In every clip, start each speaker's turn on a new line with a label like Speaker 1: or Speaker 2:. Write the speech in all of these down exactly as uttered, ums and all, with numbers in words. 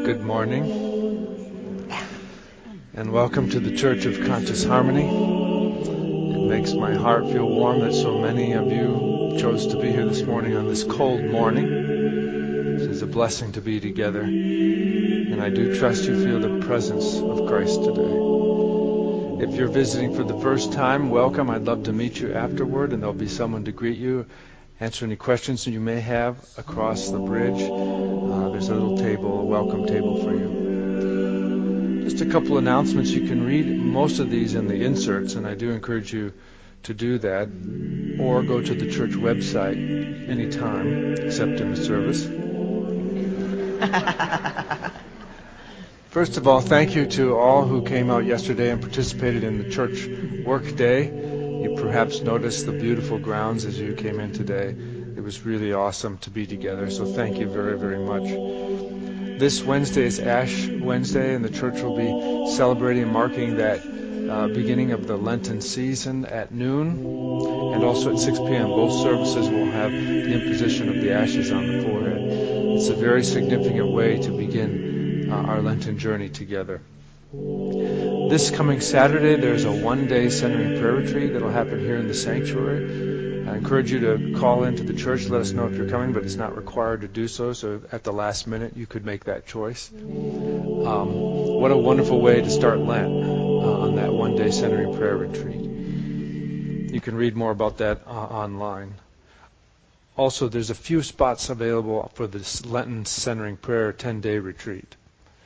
Speaker 1: Good morning, and welcome to the Church of Conscious Harmony. It makes my heart feel warm that so many of you chose to be here this morning on this cold morning. It is a blessing to be together, and I do trust you feel the presence of Christ today. If you're visiting for the first time, welcome. I'd love to meet you afterward, and there'll be someone to greet you, answer any questions you may have across the bridge. Uh, there's a little table, a welcome table for you. Just a couple announcements. You can read most of these in the inserts, and I do encourage you to do that, or go to the church website anytime, except in the service. First of all, thank you to all who came out yesterday and participated in the church work day. You perhaps noticed the beautiful grounds as you came in today. It was really awesome to be together, so thank you very, very much. This Wednesday is Ash Wednesday, and the church will be celebrating and marking that uh, beginning of the Lenten season at noon, and also at six p.m. Both services will have the imposition of the ashes on the forehead. It's a very significant way to begin uh, our Lenten journey together. This coming Saturday, there's a one-day centering prayer retreat that will happen here in the sanctuary. I encourage you to call into the church, let us know if you're coming, but it's not required to do so, so at the last minute you could make that choice. Um, what a wonderful way to start Lent uh, on that one-day centering prayer retreat. You can read more about that uh, online. Also, there's a few spots available for this Lenten centering prayer ten-day retreat.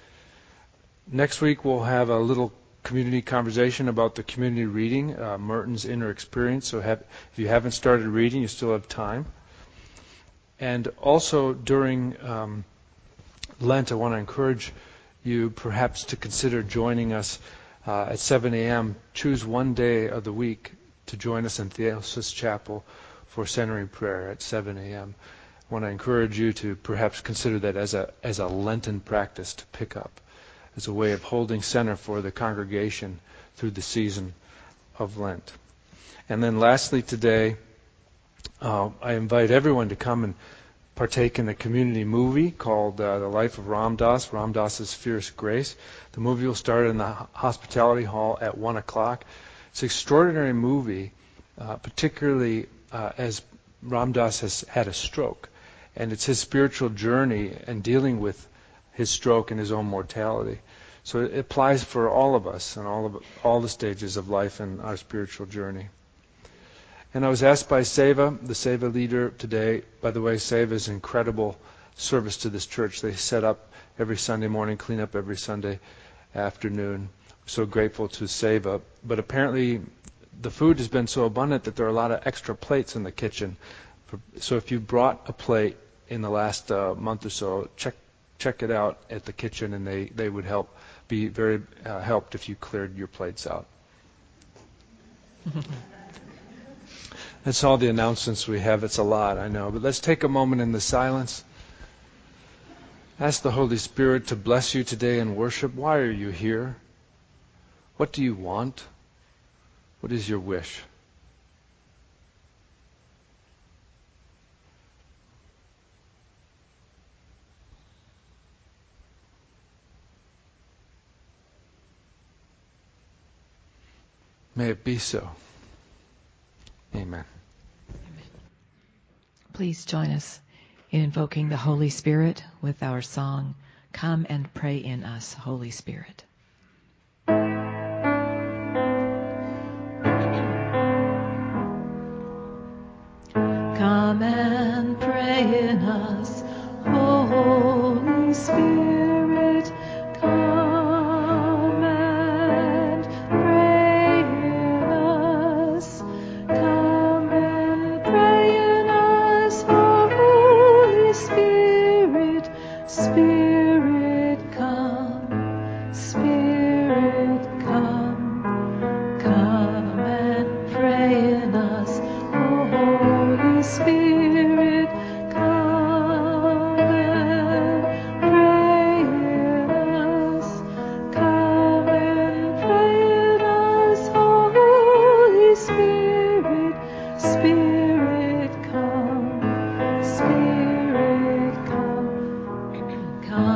Speaker 1: Next week we'll have a little community conversation about the community reading, uh, Merton's Inner Experience. So have, if you haven't started reading, you still have time. And also during um, Lent, I want to encourage you perhaps to consider joining us uh, at seven a.m. Choose one day of the week to join us in Theosis Chapel for centering prayer at seven a.m. I want to encourage you to perhaps consider that as a as a Lenten practice to pick up, as a way of holding center for the congregation through the season of Lent. And then lastly today, uh, I invite everyone to come and partake in a community movie called uh, The Life of Ram Dass, Ram Dass's Fierce Grace. The movie will start in the hospitality hall at one o'clock. It's an extraordinary movie, uh, particularly uh, as Ram Dass has had a stroke. And it's his spiritual journey and dealing with his stroke and his own mortality. So it applies for all of us and all of all the stages of life and our spiritual journey. And I was asked by Seva, the Seva leader today. By the way, Seva is an incredible service to this church. They set up every Sunday morning, clean up every Sunday afternoon. We're so grateful to Seva. But apparently the food has been so abundant that there are a lot of extra plates in the kitchen. So if you brought a plate in the last uh, month or so, check check it out at the kitchen, and they, they would help be very uh, helped if you cleared your plates out. That's all the announcements we have. It's a lot, I know. But let's take a moment in the silence. Ask the Holy Spirit to bless you today in worship. Why are you here? What do you want? What is your wish? May it be so. Amen.
Speaker 2: Please join us in invoking the Holy Spirit with our song, Come and Pray in Us, Holy Spirit. Come and pray in us, Holy Spirit. Come and pray in us. Come and pray in us, Holy Spirit. Spirit, come. Spirit, come. Come and pray in us, Holy Spirit. Come and pray in us. Come and pray in us, Holy Spirit. Spirit, come. Spirit, come. Come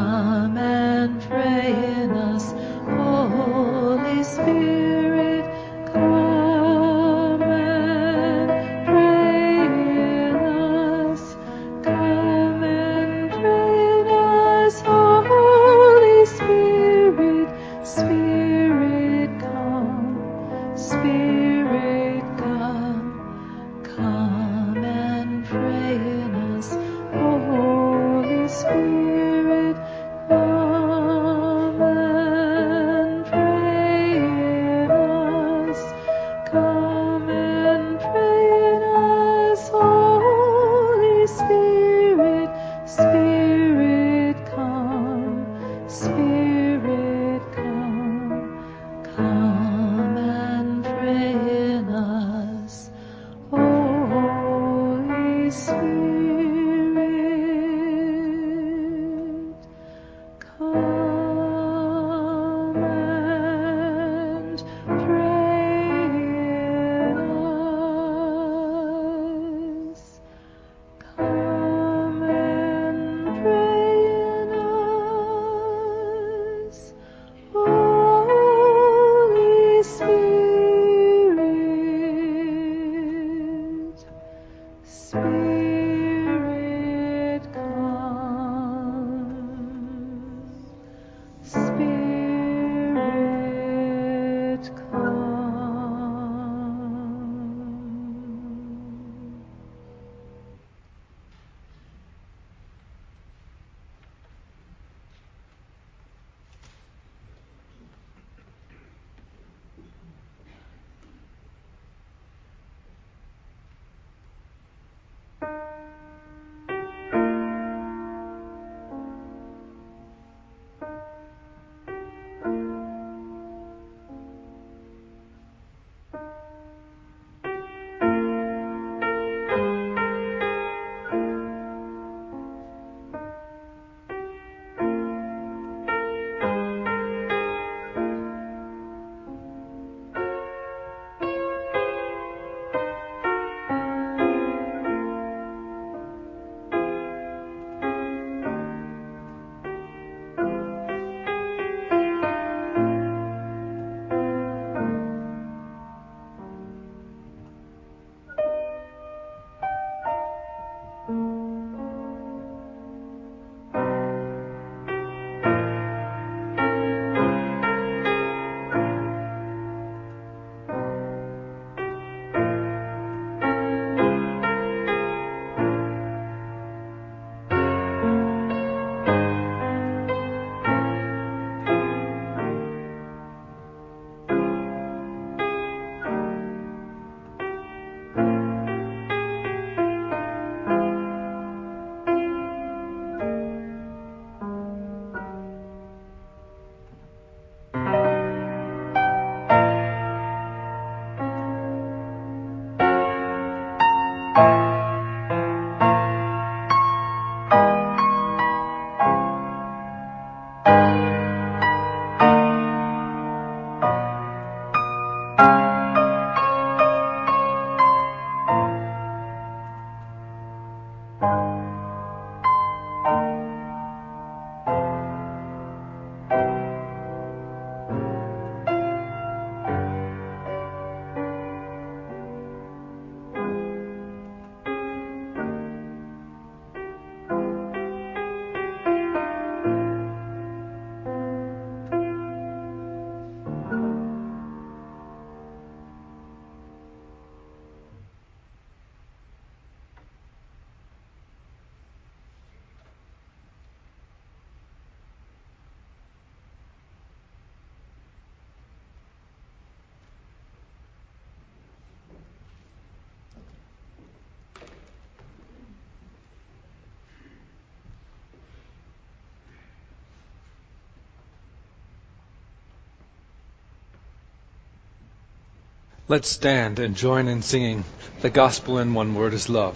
Speaker 1: Let's stand and join in singing The Gospel in One Word is Love.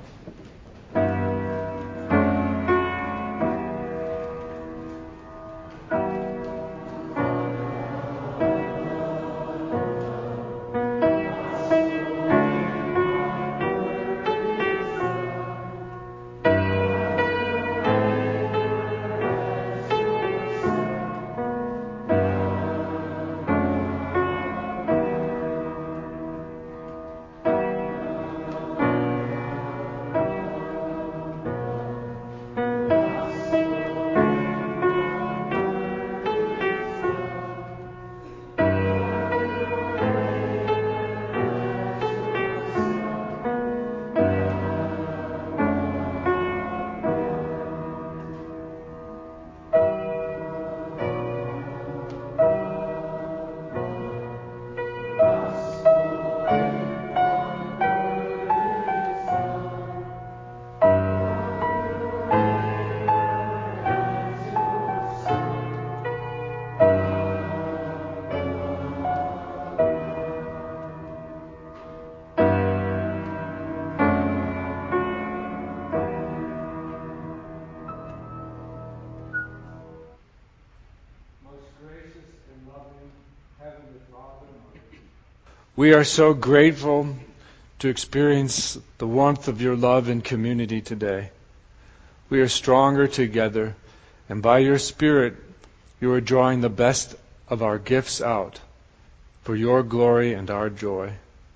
Speaker 1: We are so grateful to experience the warmth of your love and community today. We are stronger together, and by your Spirit, you are drawing the best of our gifts out for your glory and our joy.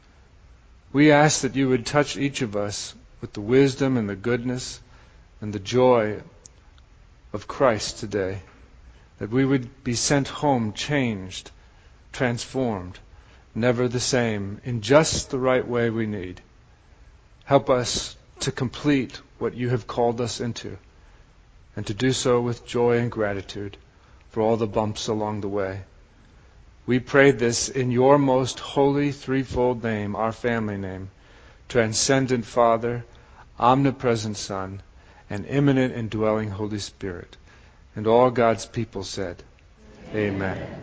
Speaker 1: We ask that you would touch each of us with the wisdom and the goodness and the joy of Christ today, that we would be sent home changed, transformed, never the same, in just the right way we need. Help us to complete what you have called us into, and to do so with joy and gratitude for all the bumps along the way. We pray this in your most holy threefold name, our family name, transcendent Father, omnipresent Son, and immanent indwelling Holy Spirit. And all God's people said, Amen. Amen.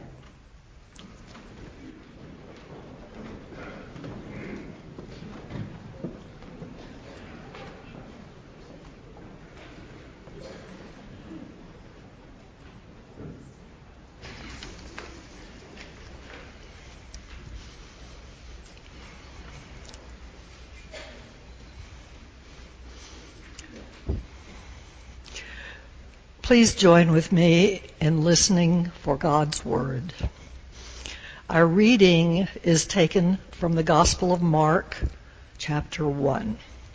Speaker 3: Please join with me in listening for God's Word. Our reading is taken from the Gospel of Mark, chapter one.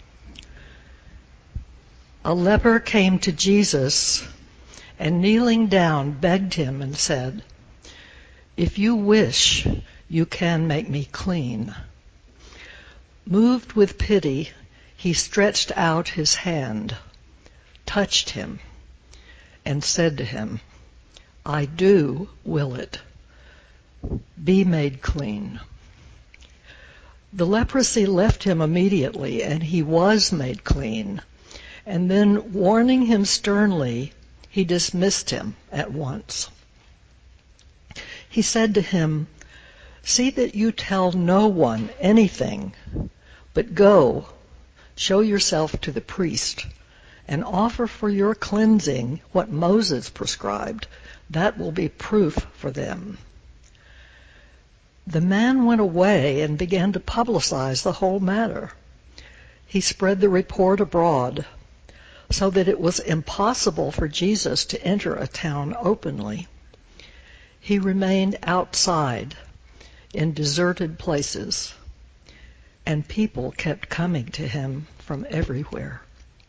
Speaker 3: A leper came to Jesus and kneeling down begged him and said, "If you wish, you can make me clean." Moved with pity, he stretched out his hand, touched him, and said to him, "I do will it. Be made clean." The leprosy left him immediately, and he was made clean. And then, warning him sternly, he dismissed him at once. He said to him, "See that you tell no one anything, but go, show yourself to the priest, and offer for your cleansing what Moses prescribed. That will be proof for them." The man went away and began to publicize the whole matter. He spread the report abroad, so that it was impossible for Jesus to enter a town openly. He remained outside in deserted places, and people kept coming to him from everywhere.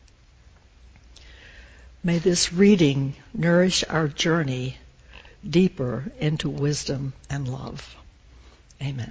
Speaker 3: May this reading nourish our journey deeper into wisdom and love. Amen.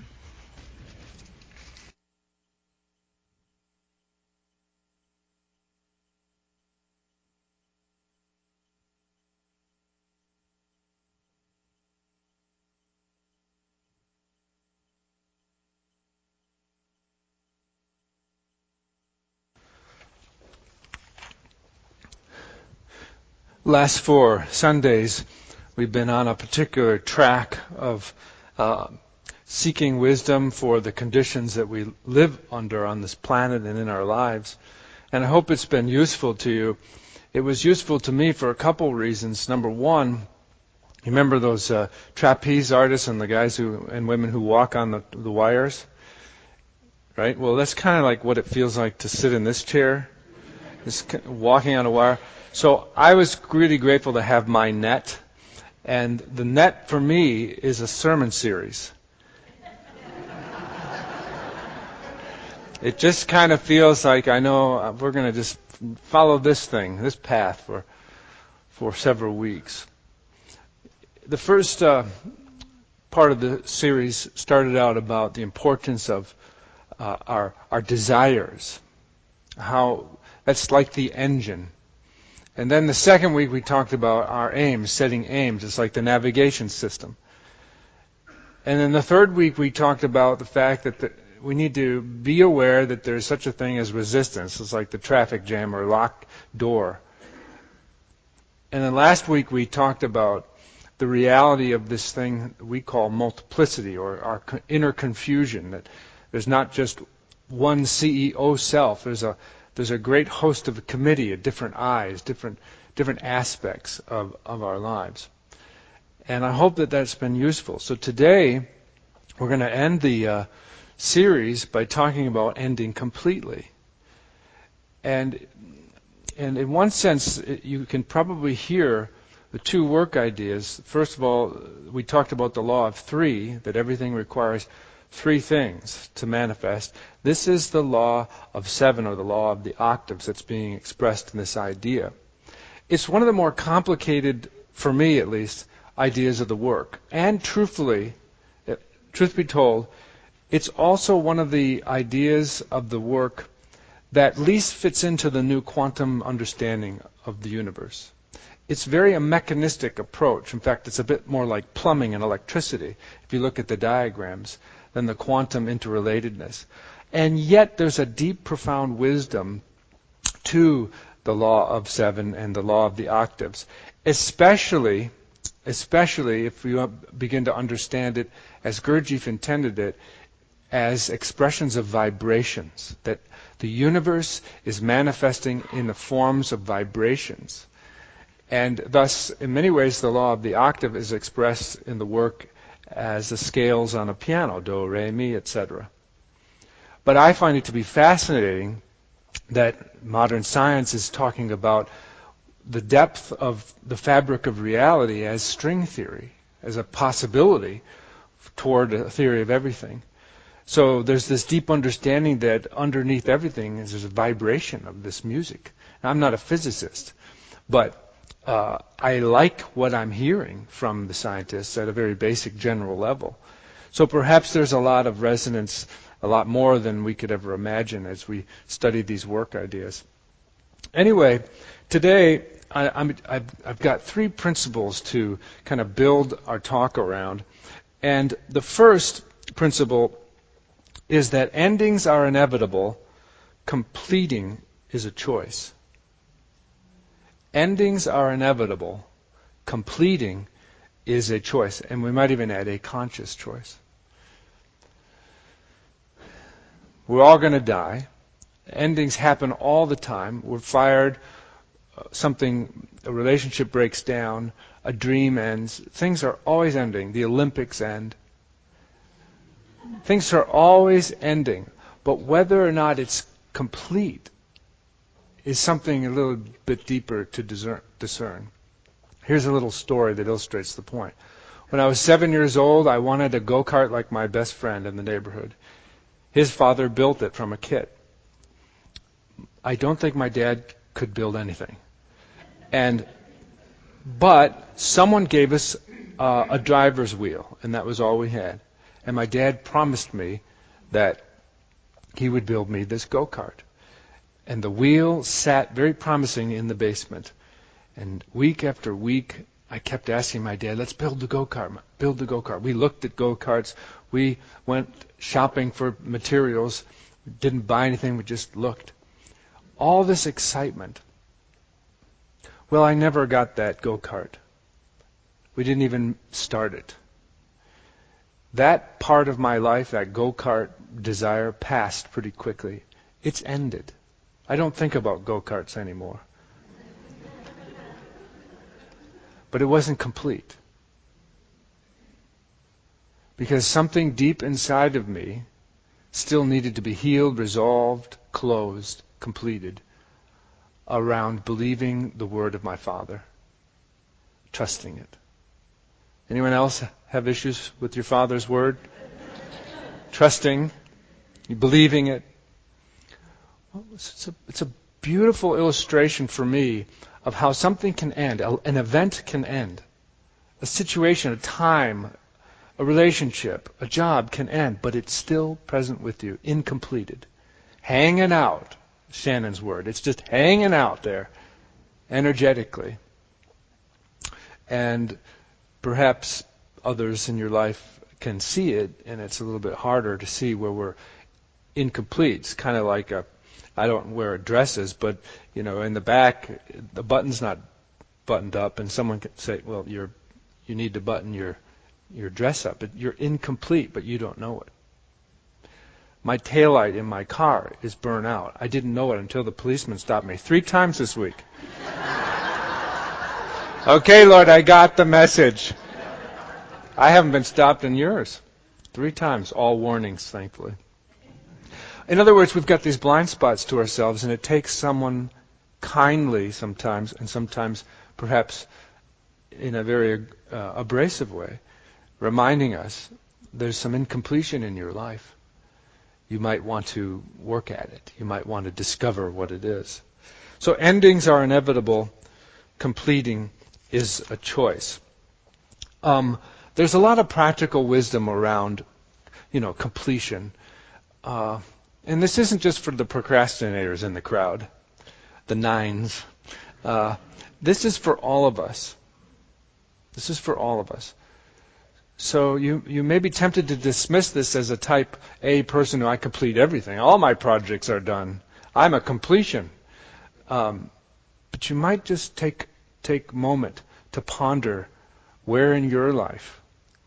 Speaker 1: Last four Sundays, we've been on a particular track of uh, seeking wisdom for the conditions that we live under on this planet and in our lives. And I hope it's been useful to you. It was useful to me for a couple reasons. Number one, you remember those uh, trapeze artists and the guys who and women who walk on the, the wires? Right? Well, that's kind of like what it feels like to sit in this chair, just walking on a wire. So I was really grateful to have my net. And the net for me is a sermon series. It just kind of feels like I know we're going to just follow this thing, this path for for several weeks. The first uh, part of the series started out about the importance of uh, our our desires, how that's like the engine. And then the second week we talked about our aims, setting aims. It's like the navigation system. And then the third week we talked about the fact that the, we need to be aware that there's such a thing as resistance. It's like the traffic jam or locked door. And then last week we talked about the reality of this thing we call multiplicity, or our inner confusion, that there's not just one C E O self. There's a there's a great host of a committee of different eyes, different different aspects of, of our lives. And I hope that that's been useful. So today we're going to end the uh, series by talking about ending completely. And and in one sense, it, you can probably hear the two work ideas. First of all, we talked about the law of three, that everything requires three things to manifest. This is the law of seven, or the law of the octaves, that's being expressed in this idea. It's one of the more complicated, for me at least, ideas of the work. And truthfully, truth be told, it's also one of the ideas of the work that least fits into the new quantum understanding of the universe. It's very a mechanistic approach. In fact, it's a bit more like plumbing and electricity, if you look at the diagrams, than the quantum interrelatedness. And yet there's a deep, profound wisdom to the law of seven and the law of the octaves, especially, especially if you begin to understand it as Gurdjieff intended it, as expressions of vibrations, that the universe is manifesting in the forms of vibrations. And thus, in many ways, the law of the octave is expressed in the work as the scales on a piano, do, re, mi, et cetera. But I find it to be fascinating that modern science is talking about the depth of the fabric of reality as string theory, as a possibility toward a theory of everything. So there's this deep understanding that underneath everything is there's a vibration of this music. Now, I'm not a physicist, but uh, I like what I'm hearing from the scientists at a very basic general level. So perhaps there's a lot of resonance, a lot more than we could ever imagine as we study these work ideas. Anyway, today I, I'm, I've, I've got three principles to kind of build our talk around. And the first principle is that endings are inevitable, completing is a choice. Endings are inevitable, completing is a choice, and we might even add a conscious choice. We're all going to die. Endings happen all the time. We're fired, uh, something, a relationship breaks down, a dream ends. Things are always ending. The Olympics end. Things are always ending, but whether or not it's complete is something a little bit deeper to discern. Here's a little story that illustrates the point. When I was seven years old, I wanted a go-kart like my best friend in the neighborhood. His father built it from a kit. I don't think my dad could build anything. And, but someone gave us uh, a driver's wheel, and that was all we had. And my dad promised me that he would build me this go-kart. And the wheel sat very promising in the basement. And week after week, I kept asking my dad, let's build the go-kart, build the go-kart. We looked at go-karts. We went shopping for materials. We didn't buy anything. We just looked. All this excitement. Well, I never got that go-kart. We didn't even start it. That part of my life, that go-kart desire, passed pretty quickly. It's ended. I don't think about go-karts anymore. But it wasn't complete. Because something deep inside of me still needed to be healed, resolved, closed, completed around believing the word of my Father, trusting it. Anyone else have issues with your Father's word? Trusting, you believing it. Well, it's, a, it's a beautiful illustration for me of how something can end, an event can end, a situation, a time, a relationship, a job can end, but it's still present with you, incompleted, hanging out. Shannon's word. It's just hanging out there, energetically. And perhaps others in your life can see it, and it's a little bit harder to see where we're incomplete. It's kind of like a, I don't wear dresses, but you know, in the back, the button's not buttoned up, and someone could say, "Well, you're, you need to button your, your dress up." But you're incomplete, but you don't know it. My taillight in my car is burnt out. I didn't know it until the policeman stopped me three times this week. Okay, Lord, I got the message. I haven't been stopped in yours. Three times, all warnings, thankfully. In other words, we've got these blind spots to ourselves, and it takes someone kindly sometimes, and sometimes perhaps in a very uh, abrasive way, reminding us there's some incompletion in your life. You might want to work at it. You might want to discover what it is. So endings are inevitable. Completing is a choice. Um, there's a lot of practical wisdom around, you know, completion. Uh, and this isn't just for the procrastinators in the crowd, the nines. Uh, this is for all of us. This is for all of us. So you, you may be tempted to dismiss this as a type A person who I complete everything. All my projects are done. I'm a completion. Um, but you might just take take a moment to ponder where in your life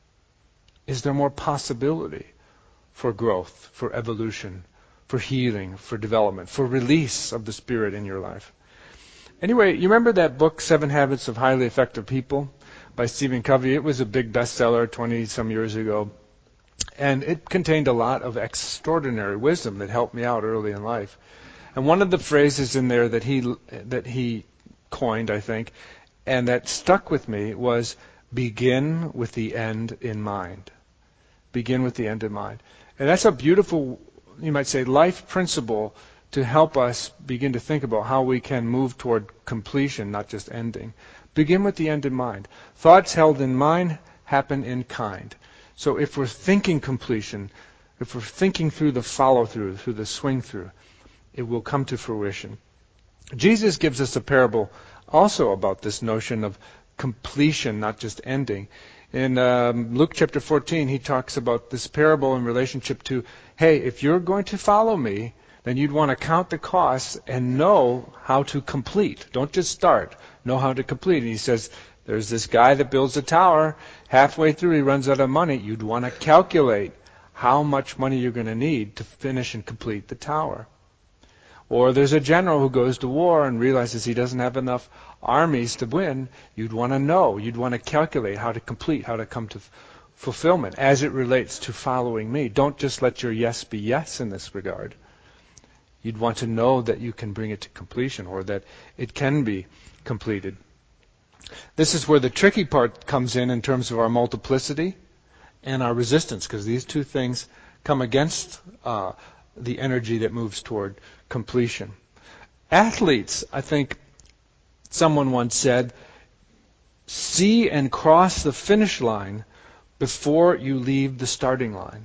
Speaker 1: is there more possibility for growth, for evolution, for healing, for development, for release of the Spirit in your life. Anyway, you remember that book, Seven Habits of Highly Effective People? By Stephen Covey. It was a big bestseller twenty-some years ago. And it contained a lot of extraordinary wisdom that helped me out early in life. And one of the phrases in there that he that he coined, I think, and that stuck with me was, begin with the end in mind. Begin with the end in mind. And that's a beautiful, you might say, life principle to help us begin to think about how we can move toward completion, not just ending. Begin with the end in mind. Thoughts held in mind happen in kind. So if we're thinking completion, if we're thinking through the follow-through, through the swing-through, it will come to fruition. Jesus gives us a parable also about this notion of completion, not just ending. In um, Luke chapter fourteen, he talks about this parable in relationship to, hey, if you're going to follow me, then you'd want to count the costs and know how to complete. Don't just start. Know how to complete. And he says, there's this guy that builds a tower. Halfway through, he runs out of money. You'd want to calculate how much money you're going to need to finish and complete the tower. Or there's a general who goes to war and realizes he doesn't have enough armies to win. You'd want to know. You'd want to calculate how to complete, how to come to f- fulfillment as it relates to following me. Don't just let your yes be yes in this regard. You'd want to know that you can bring it to completion, or that it can be completed. This is where the tricky part comes in in terms of our multiplicity and our resistance, because these two things come against uh, the energy that moves toward completion. Athletes, I think someone once said, see and cross the finish line before you leave the starting line.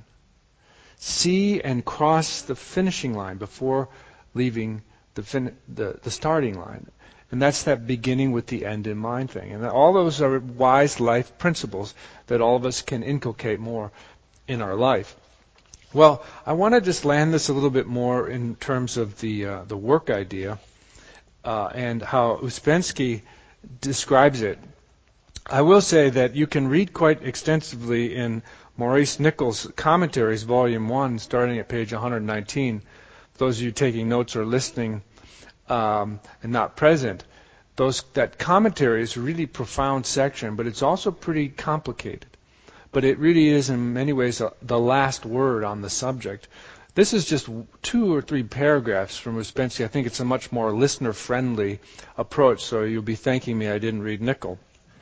Speaker 1: See and cross the finishing line before leaving the, fin- the the starting line. And that's that beginning with the end in mind thing. And all those are wise life principles that all of us can inculcate more in our life. Well, I want to just land this a little bit more in terms of the uh, the work idea uh, and how Uspensky describes it. I will say that you can read quite extensively in Maurice Nichols' Commentaries, Volume one, starting at page one hundred nineteen. Those of you taking notes or listening um, and not present, those that commentary is a really profound section, but it's also pretty complicated. But it really is, in many ways, uh, the last word on the subject. This is just two or three paragraphs from Ouspensky. I think it's a much more listener-friendly approach, so you'll be thanking me I didn't read Nichols.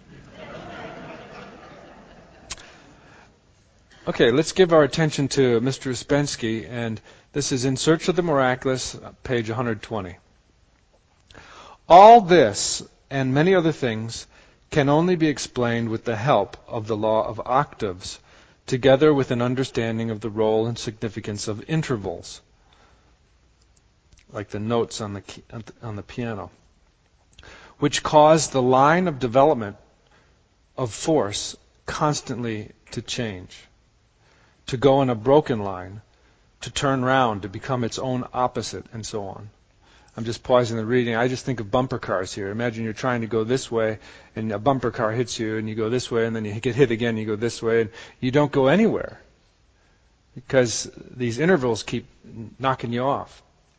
Speaker 1: Okay, let's give our attention to Mister Ouspensky, and this is In Search of the Miraculous, page one hundred twenty. All this, and many other things, can only be explained with the help of the law of octaves, together with an understanding of the role and significance of intervals, like the notes on the key, on the piano, which cause the line of development of force constantly to change, to go in a broken line, to turn round, to become its own opposite, and so on. I'm just pausing the reading. I just think of bumper cars here. Imagine you're trying to go this way, and a bumper car hits you, and you go this way, and then you get hit again, you go this way, and you don't go anywhere because these intervals keep knocking you off.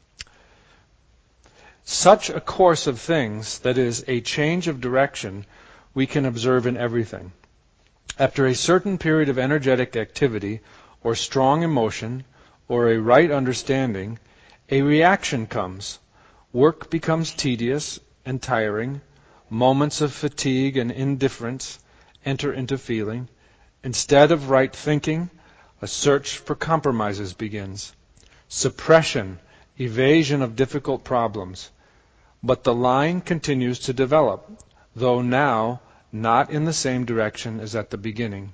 Speaker 1: Such a course of things, that is, a change of direction, we can observe in everything. After a certain period of energetic activity, or strong emotion, or a right understanding, a reaction comes. Work becomes tedious and tiring. Moments of fatigue and indifference enter into feeling. Instead of right thinking, a search for compromises begins. Suppression, evasion of difficult problems. But the line continues to develop, though now not in the same direction as at the beginning.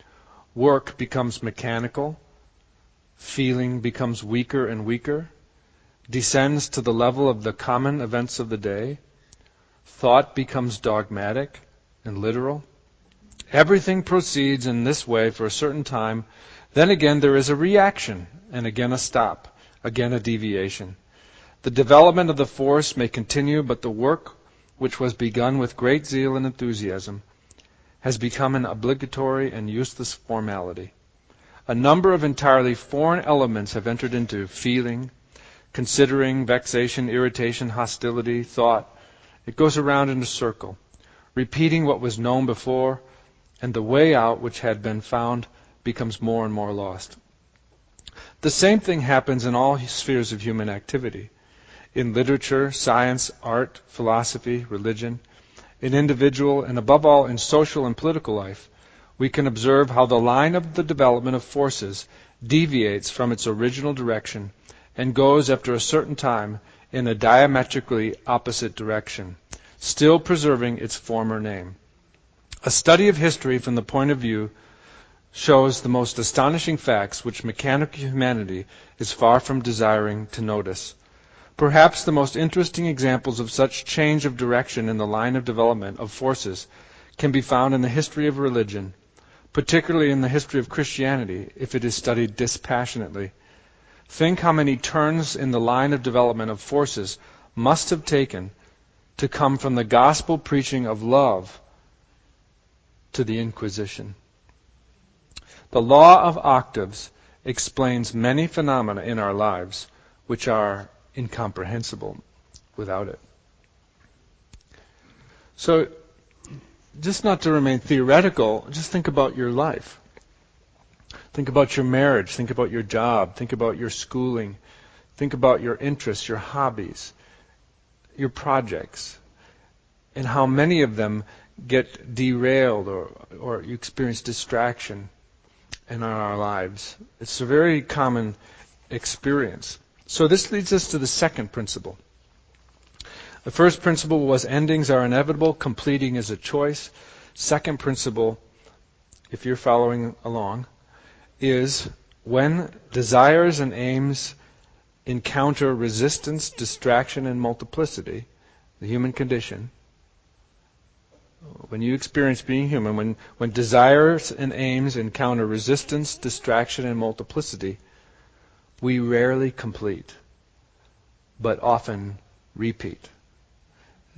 Speaker 1: Work becomes mechanical. Feeling becomes weaker and weaker. Descends to the level of the common events of the day. Thought becomes dogmatic and literal. Everything proceeds in this way for a certain time. Then again there is a reaction, and again a stop, again a deviation. The development of the force may continue, but the work, which was begun with great zeal and enthusiasm, has become an obligatory and useless formality. A number of entirely foreign elements have entered into feeling, considering, vexation, irritation, hostility, thought. It goes around in a circle, repeating what was known before, and the way out which had been found becomes more and more lost. The same thing happens in all spheres of human activity. In literature, science, art, philosophy, religion, in individual, and above all in social and political life, we can observe how the line of the development of forces deviates from its original direction and goes after a certain time in a diametrically opposite direction, still preserving its former name. A study of history from the point of view shows the most astonishing facts which mechanical humanity is far from desiring to notice. Perhaps the most interesting examples of such change of direction in the line of development of forces can be found in the history of religion, particularly in the history of Christianity, if it is studied dispassionately. Think how many turns in the line of development of forces must have taken to come from the gospel preaching of love to the Inquisition. The law of octaves explains many phenomena in our lives which are incomprehensible without it. So, just not to remain theoretical, just think about your life. Think about your marriage. Think about your job. Think about your schooling. Think about your interests, your hobbies, your projects, and how many of them get derailed or, or you experience distraction in our lives. It's a very common experience. So this leads us to the second principle. The first principle was endings are inevitable, completing is a choice. Second principle, if you're following along, is when desires and aims encounter resistance, distraction, and multiplicity, the human condition, when you experience being human, when, when desires and aims encounter resistance, distraction, and multiplicity, we rarely complete, but often repeat.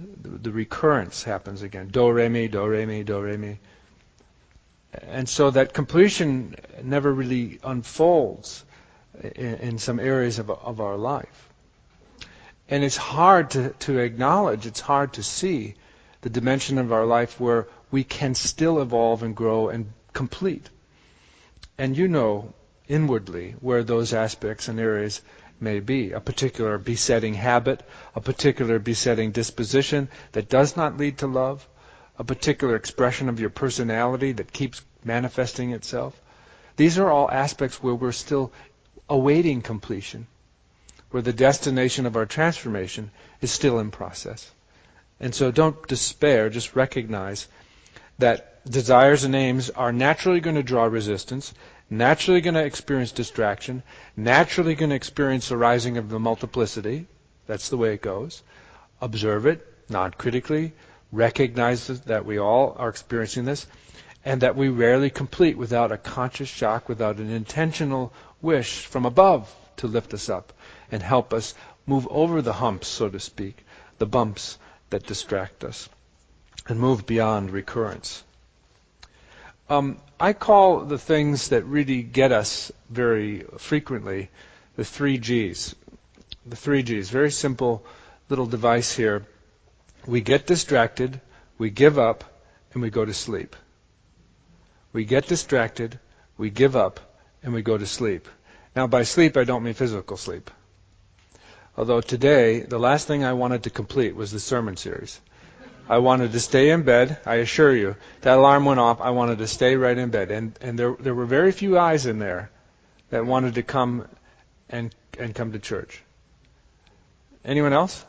Speaker 1: The, the recurrence happens again. Do, re, mi, do, re, mi, do, re, mi. And so that completion never really unfolds in, in some areas of, of our life. And it's hard to, to acknowledge, it's hard to see the dimension of our life where we can still evolve and grow and complete. And you know inwardly where those aspects and areas may be. A particular besetting habit, a particular besetting disposition that does not lead to love, a particular expression of your personality that keeps manifesting itself. These are all aspects where we're still awaiting completion, where the destination of our transformation is still in process. And so don't despair, just recognize that desires and aims are naturally going to draw resistance, naturally going to experience distraction, naturally going to experience the rising of the multiplicity. That's the way it goes. Observe it, not critically, recognize that we all are experiencing this, and that we rarely complete without a conscious shock, without an intentional wish from above to lift us up and help us move over the humps, so to speak, the bumps that distract us, and move beyond recurrence. Um, I call the things that really get us very frequently the three G's. The three G's, very simple little device here. We get distracted, we give up, and we go to sleep. We get distracted, we give up, and we go to sleep. Now, by sleep, I don't mean physical sleep. Although today, the last thing I wanted to complete was the sermon series. I wanted to stay in bed, I assure you. That alarm went off, I wanted to stay right in bed. And, and there, there were very few eyes in there that wanted to come and, and come to church. Anyone else?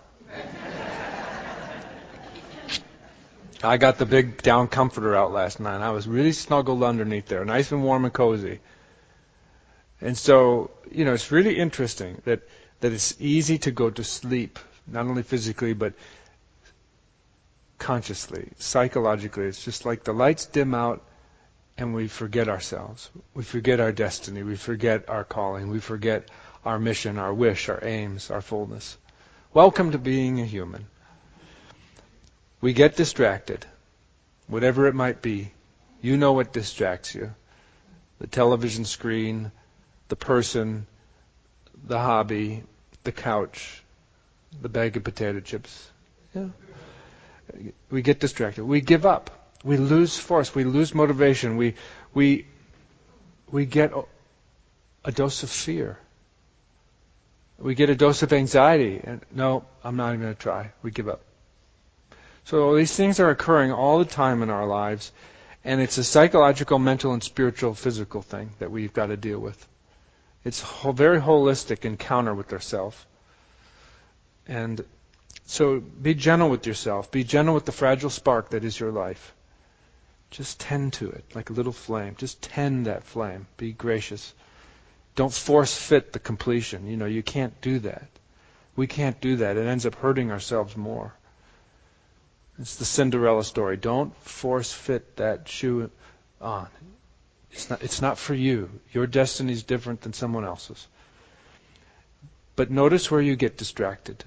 Speaker 1: I got the big down comforter out last night. I was really snuggled underneath there, nice and warm and cozy. And so, you know, it's really interesting that, that it's easy to go to sleep, not only physically, but consciously, psychologically. It's just like the lights dim out and we forget ourselves. We forget our destiny. We forget our calling. We forget our mission, our wish, our aims, our fullness. Welcome to being a human. We get distracted, whatever it might be. You know what distracts you. The television screen, the person, the hobby, the couch, the bag of potato chips. Yeah. We get distracted. We give up. We lose force. We lose motivation. We we we get a dose of fear. We get a dose of anxiety. And no, I'm not even going to try. We give up. So these things are occurring all the time in our lives, and it's a psychological, mental, and spiritual, physical thing that we've got to deal with. It's a very holistic encounter with ourselves. And so be gentle with yourself. Be gentle with the fragile spark that is your life. Just tend to it like a little flame. Just tend that flame. Be gracious. Don't force fit the completion. You know, you can't do that. We can't do that. It ends up hurting ourselves more. It's the Cinderella story. Don't force fit that shoe on. It's not, it's not for you. Your destiny is different than someone else's. But notice where you get distracted.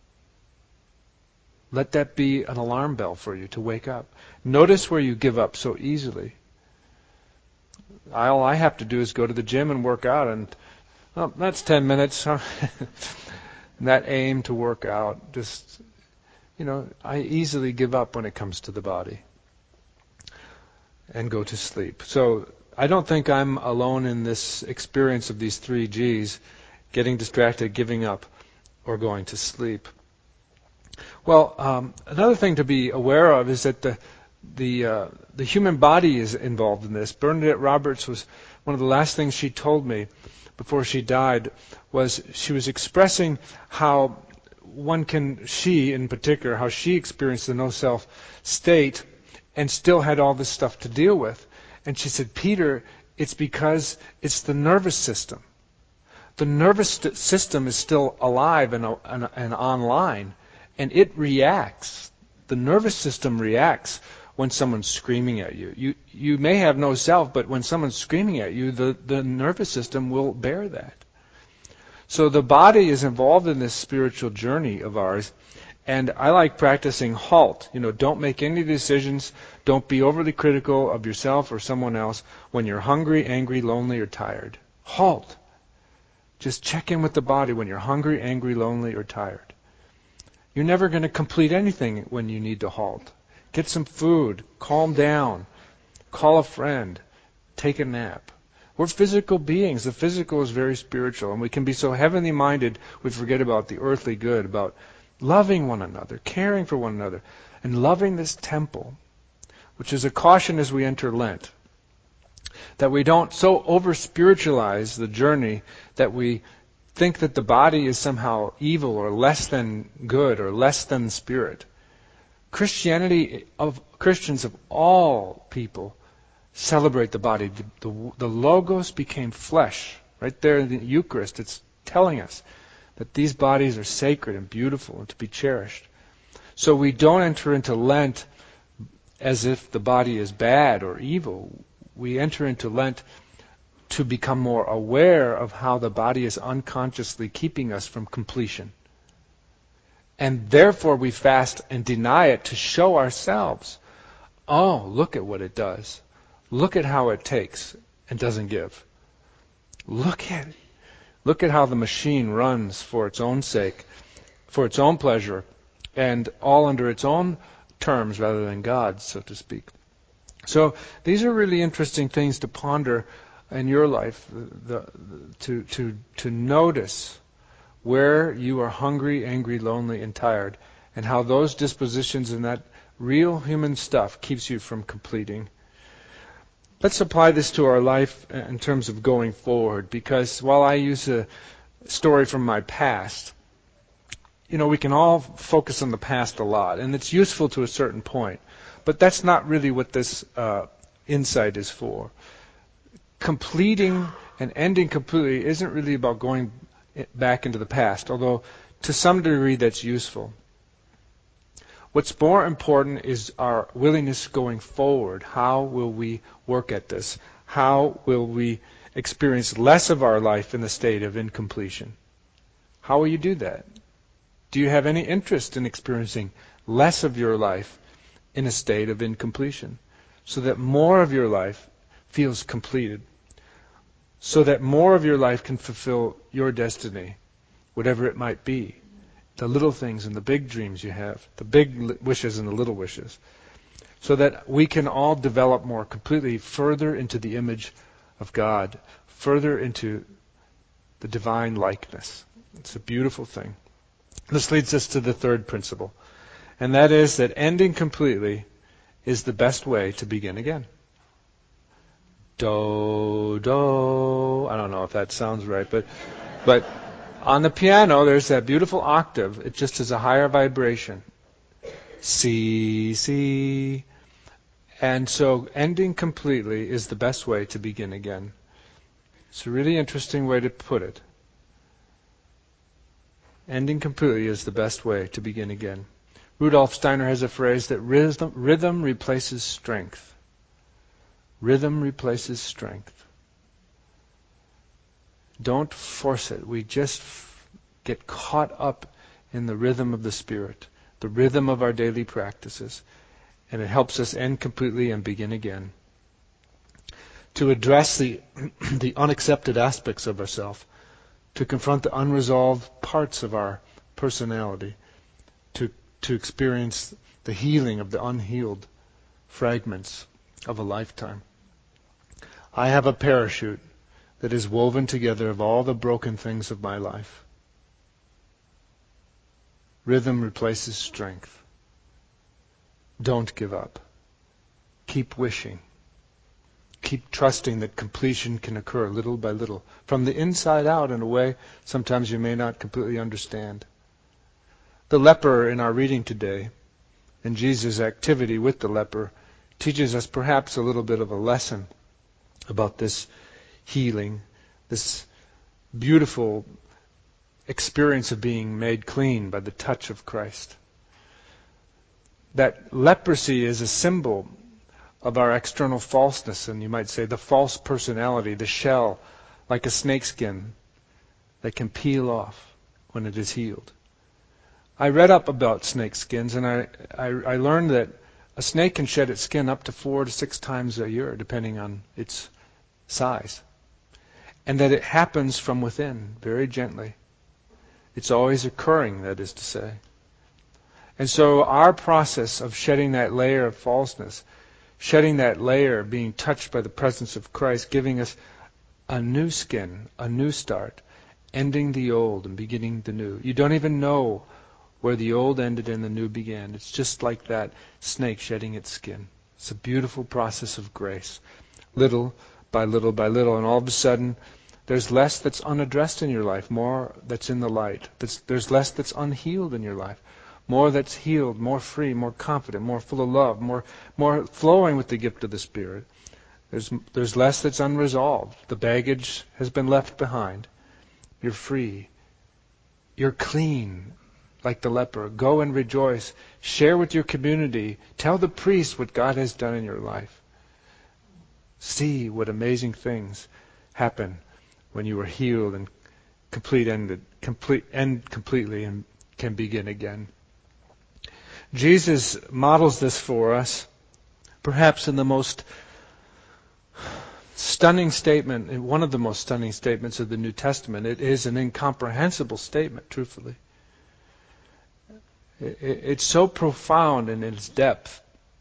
Speaker 1: Let that be an alarm bell for you to wake up. Notice where you give up so easily. All I have to do is go to the gym and work out, and well, that's ten minutes. Huh? That aim to work out, just, you know, I easily give up when it comes to the body and go to sleep. So I don't think I'm alone in this experience of these three G's, getting distracted, giving up, or going to sleep. Well, um, another thing to be aware of is that the the uh, the human body is involved in this. Bernadette Roberts was one of the last things she told me before she died, was she was expressing how one can, she in particular, how she experienced the no-self state and still had all this stuff to deal with. And she said, Peter, it's because it's the nervous system. The nervous st- system is still alive and, uh, and, and online, and it reacts. The nervous system reacts when someone's screaming at you. You you may have no self, but when someone's screaming at you, the, the nervous system will bear that. So the body is involved in this spiritual journey of ours, And I like practicing halt. You know, don't make any decisions. Don't be overly critical of yourself or someone else when you're hungry, angry, lonely, or tired. Halt. Just check in with the body when you're hungry, angry, lonely, or tired. You're never going to complete anything when you need to halt. Get some food. Calm down. Call a friend. Take a nap. We're physical beings. The physical is very spiritual. And we can be so heavenly minded we forget about the earthly good, about loving one another, caring for one another, and loving this temple, which is a caution as we enter Lent, that we don't so over-spiritualize the journey that we think that the body is somehow evil or less than good or less than spirit. Christianity, of Christians of all people, celebrate the body. The, the, the Logos became flesh. Right there in the Eucharist, it's telling us that these bodies are sacred and beautiful and to be cherished. So we don't enter into Lent as if the body is bad or evil. We enter into Lent to become more aware of how the body is unconsciously keeping us from completion. And therefore we fast and deny it to show ourselves, oh, look at what it does. Look at how it takes and doesn't give. Look at it. Look at how the machine runs for its own sake, for its own pleasure, and all under its own terms rather than God's, so to speak. So these are really interesting things to ponder in your life, the, the, to, to, to notice where you are hungry, angry, lonely, and tired, and how those dispositions and that real human stuff keeps you from completing. Let's apply this to our life in terms of going forward, because while I use a story from my past, you know, we can all focus on the past a lot, and it's useful to a certain point, but that's not really what this uh, insight is for. Completing and ending completely isn't really about going back into the past, although to some degree that's useful. What's more important is our willingness going forward. How will we work at this? How will we experience less of our life in the state of incompletion? How will you do that? Do you have any interest in experiencing less of your life in a state of incompletion, so that more of your life feels completed, so that more of your life can fulfill your destiny, whatever it might be? The little things and the big dreams you have, the big wishes and the little wishes, so that we can all develop more completely further into the image of God, further into the divine likeness. It's a beautiful thing. This leads us to the third principle, and that is that ending completely is the best way to begin again. Do, do. I don't know if that sounds right, but but on the piano, there's that beautiful octave. It just is a higher vibration. C, C. And so ending completely is the best way to begin again. It's a really interesting way to put it. Ending completely is the best way to begin again. Rudolf Steiner has a phrase that rhythm, rhythm replaces strength. Rhythm replaces strength. Don't force it. We just f- get caught up in the rhythm of the Spirit, the rhythm of our daily practices, and it helps us end completely and begin again. To address the the unaccepted aspects of ourselves, to confront the unresolved parts of our personality, to to experience the healing of the unhealed fragments of a lifetime. I have a parachute that is woven together of all the broken things of my life. Rhythm replaces strength. Don't give up. Keep wishing. Keep trusting that completion can occur little by little, from the inside out in a way sometimes you may not completely understand. The leper in our reading today, and Jesus' activity with the leper, teaches us perhaps a little bit of a lesson about this healing, this beautiful experience of being made clean by the touch of Christ. That leprosy is a symbol of our external falseness, and you might say the false personality, the shell, like a snakeskin that can peel off when it is healed. I read up about snake skins, and I, I, I learned that a snake can shed its skin up to four to six times a year, depending on its size. And that it happens from within, very gently. It's always occurring, that is to say. And so our process of shedding that layer of falseness, shedding that layer, being touched by the presence of Christ, giving us a new skin, a new start, ending the old and beginning the new. You don't even know where the old ended and the new began. It's just like that snake shedding its skin. It's a beautiful process of grace, little by little by little, and all of a sudden there's less that's unaddressed in your life, more that's in the light. There's, there's less that's unhealed in your life, more that's healed, more free, more confident, more full of love, more more flowing with the gift of the Spirit. There's there's less that's unresolved. The baggage has been left behind. You're free. You're clean, like the leper. Go and rejoice. Share with your community. Tell the priest what God has done in your life. See what amazing things happen when you are healed and complete ended, complete end completely and can begin again. Jesus models this for us, perhaps in the most stunning statement, in one of the most stunning statements of the New Testament. It is an incomprehensible statement, truthfully. It's so profound in its depth.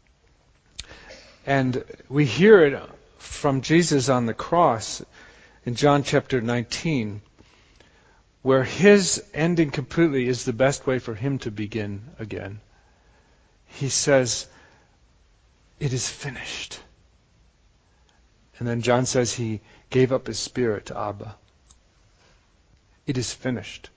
Speaker 1: And we hear it from Jesus on the cross in John chapter nineteen, where his ending completely is the best way for him to begin again. He says, "It is finished." And then John says he gave up his spirit to Abba. It is finished.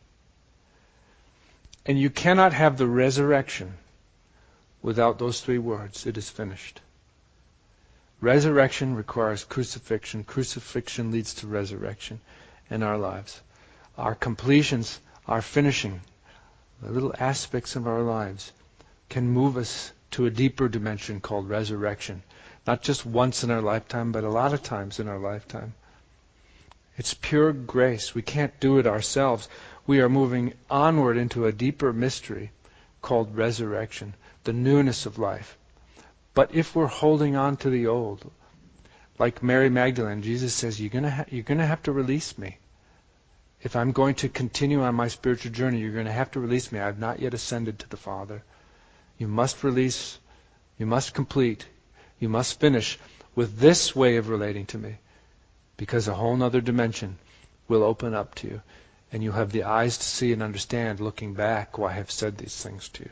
Speaker 1: And you cannot have the resurrection without those three words, it is finished. Resurrection requires crucifixion. Crucifixion leads to resurrection in our lives. Our completions, our finishing, the little aspects of our lives can move us to a deeper dimension called resurrection. Not just once in our lifetime, but a lot of times in our lifetime. It's pure grace. We can't do it ourselves. We are moving onward into a deeper mystery called resurrection, the newness of life. But if we're holding on to the old, like Mary Magdalene, Jesus says, you're gonna ha- you're gonna have to release me. If I'm going to continue on my spiritual journey, you're going to have to release me. I have not yet ascended to the Father. You must release. You must complete. You must finish with this way of relating to me, because a whole other dimension will open up to you, and you have the eyes to see and understand, looking back, why I have said these things to you.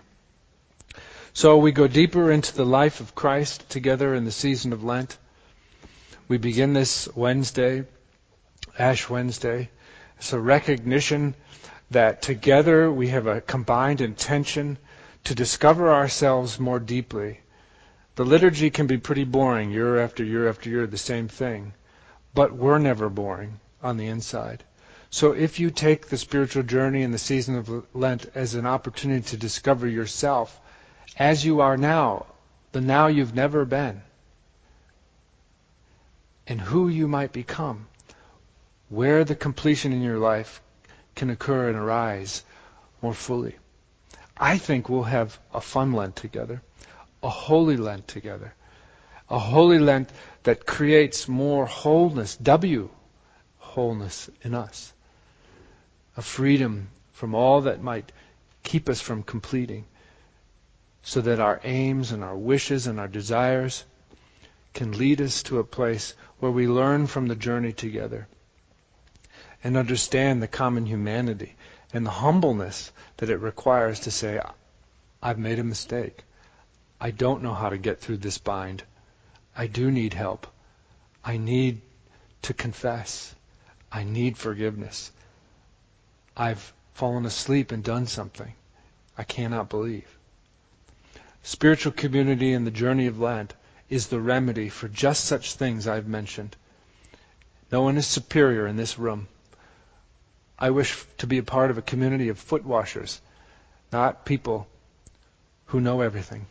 Speaker 1: So we go deeper into the life of Christ together in the season of Lent. We begin this Wednesday, Ash Wednesday. It's a recognition that together we have a combined intention to discover ourselves more deeply. The liturgy can be pretty boring, year after year after year, the same thing. But we're never boring on the inside. So if you take the spiritual journey in the season of Lent as an opportunity to discover yourself as you are now, the now you've never been, and who you might become, where the completion in your life can occur and arise more fully, I think we'll have a fun Lent together. A holy Lent together. A holy Lent that creates more wholeness, W, wholeness in us. A freedom from all that might keep us from completing, so that our aims and our wishes and our desires can lead us to a place where we learn from the journey together and understand the common humanity and the humbleness that it requires to say, I've made a mistake. I don't know how to get through this bind. I do need help. I need to confess. I need forgiveness. I've fallen asleep and done something I cannot believe. Spiritual community in the journey of Lent is the remedy for just such things I've mentioned. No one is superior in this room. I wish to be a part of a community of foot washers, not people who know everything.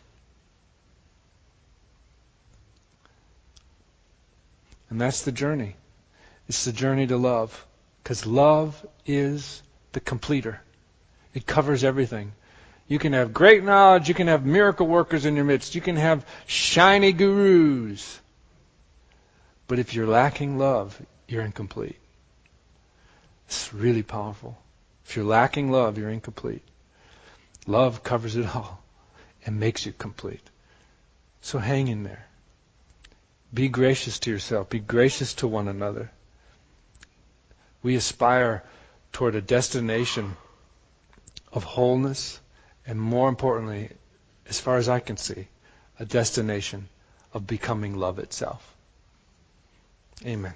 Speaker 1: And that's the journey. It's the journey to love. Because love is the completer. It covers everything. You can have great knowledge. You can have miracle workers in your midst. You can have shiny gurus. But if you're lacking love, you're incomplete. It's really powerful. If you're lacking love, you're incomplete. Love covers it all and makes you complete. So hang in there. Be gracious to yourself. Be gracious to one another. We aspire toward a destination of wholeness, and more importantly, as far as I can see, a destination of becoming love itself. Amen.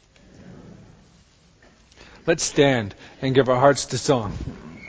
Speaker 1: Let's stand and give our hearts to song.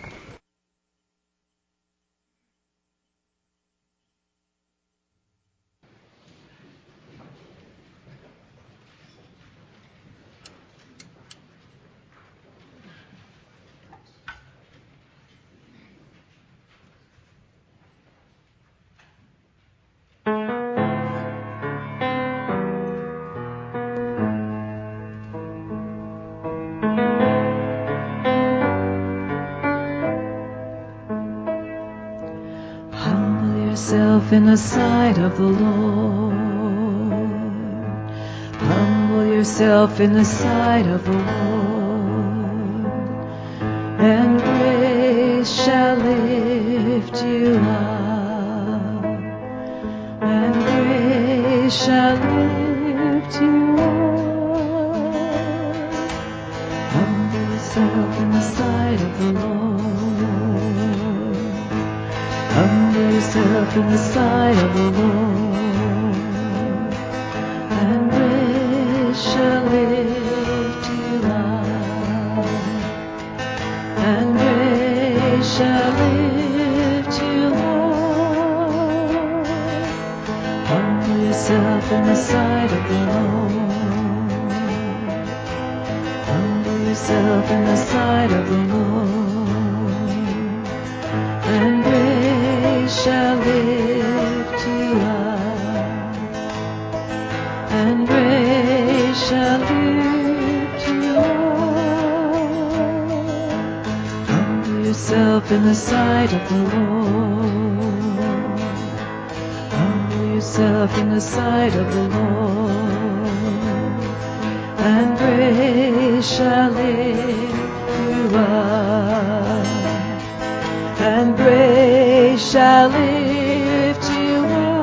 Speaker 2: In the sight of the Lord, humble yourself in the sight of the Lord, and grace shall lift you up, and grace shall lift you up. Humble yourself in the sight of the Lord. Humble yourself in the sight of the Lord, and grace shall lift you up, and grace shall lift you up. Humble yourself in the sight of the Lord. Humble yourself in the sight of the Lord, and grace shall lift you up, and grace shall lift you up. Humble yourself in the sight of the Lord. Humble yourself in the sight of the Lord, and grace shall lift you up, and grace shall lift you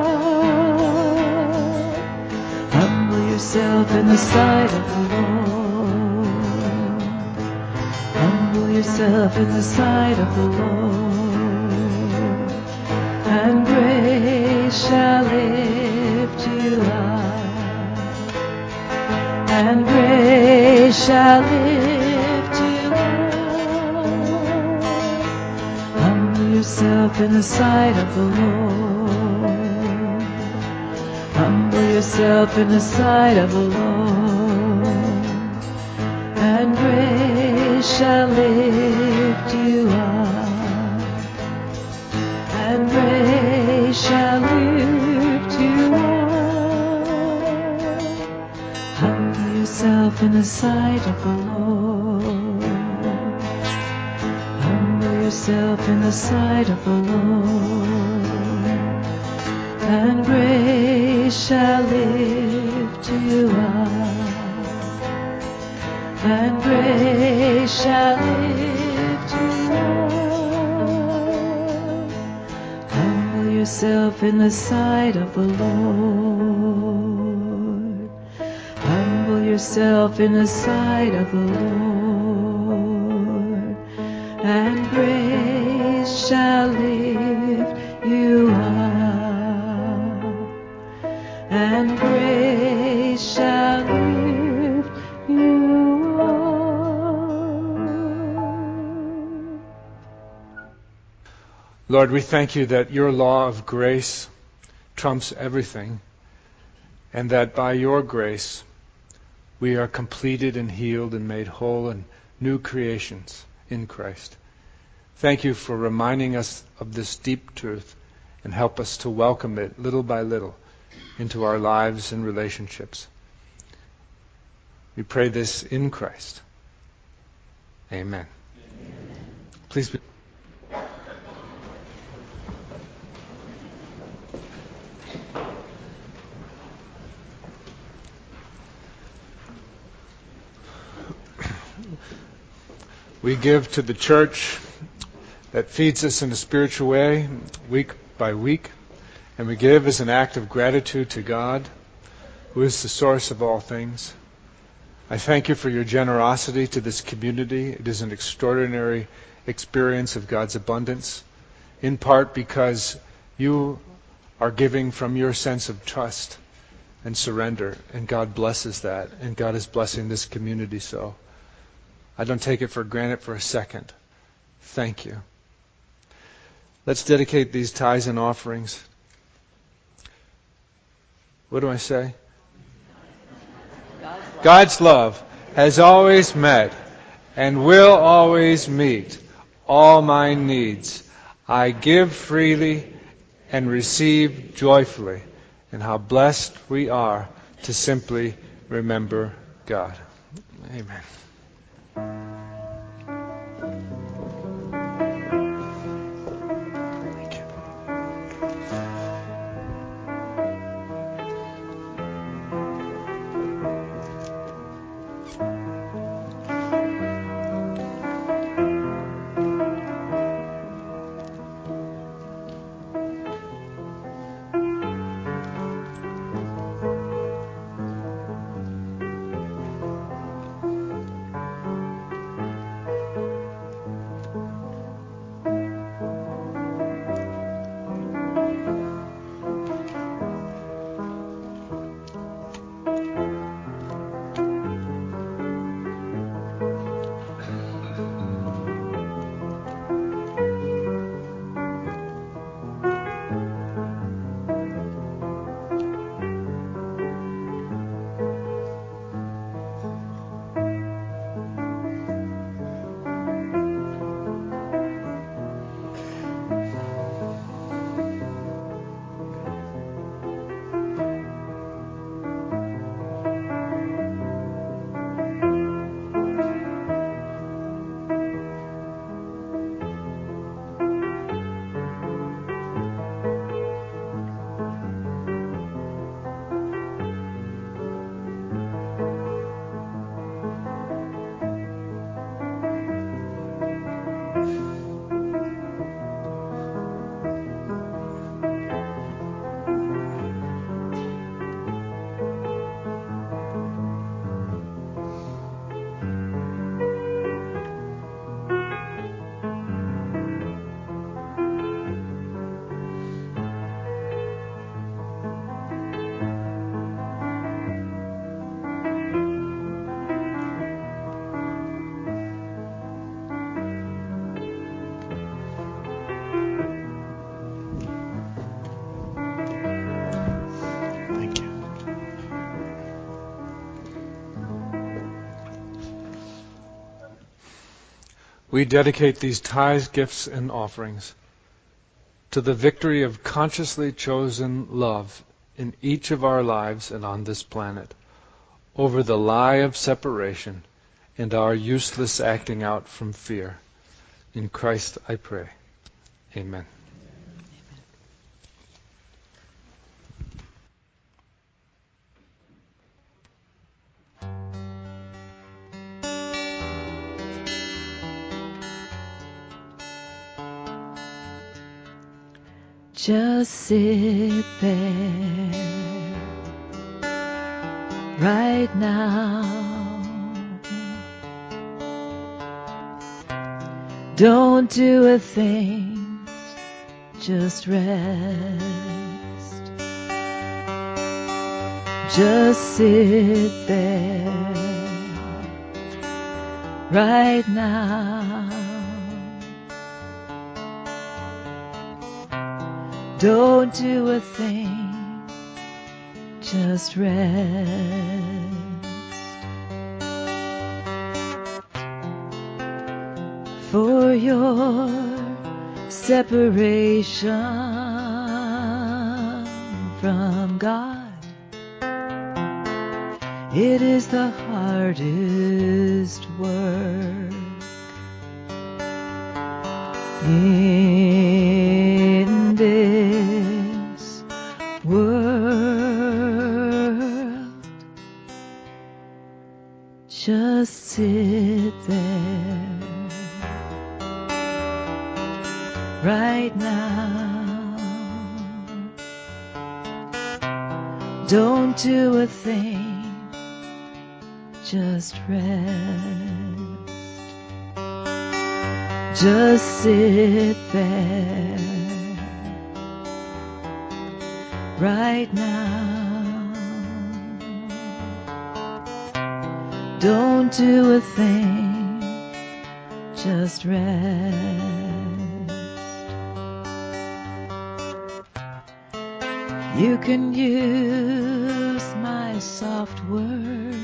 Speaker 2: up. Humble yourself in the sight of the Lord. Humble yourself in the sight of the Lord, and grace shall lift you up, and grace shall lift you up. Humble yourself in the sight of the Lord. Humble yourself in the sight of the Lord, and grace shall lift you up, and grace shall lift you up. Humble yourself in the sight of the Lord. Humble yourself in the sight of the Lord, and grace shall lift you up, and grace shall lift you up. Humble yourself in the sight of the Lord. Humble yourself in the sight of the Lord, and grace shall lift you up, and grace shall lift you up.
Speaker 1: Lord, we thank you that your law of grace trumps everything, and that by your grace we are completed and healed and made whole and new creations in Christ. Thank you for reminding us of this deep truth, and help us to welcome it little by little into our lives and relationships. We pray this in Christ. Amen. Amen. Please be We give to the church that feeds us in a spiritual way, week by week. And we give as an act of gratitude to God, who is the source of all things. I thank you for your generosity to this community. It is an extraordinary experience of God's abundance, in part because you are giving from your sense of trust and surrender, and God blesses that, and God is blessing this community so. I don't take it for granted for a second. Thank you. Let's dedicate these tithes and offerings. What do I say? God's love, God's love has always met and will always meet all my needs. I give freely and receive joyfully. And how blessed we are to simply remember God. Amen. We dedicate these tithes, gifts, and offerings to the victory of consciously chosen love in each of our lives and on this planet, over the lie of separation and our useless acting out from fear. In Christ I pray. Amen.
Speaker 2: Just sit there right now. Don't do a thing, just rest. Just sit there right now. Don't do a thing, just rest. For your separation from God, it is the hardest work in this world. Just sit there right now. Don't do a thing, just rest. Just sit there right now. Don't do a thing, just rest. You can use my soft words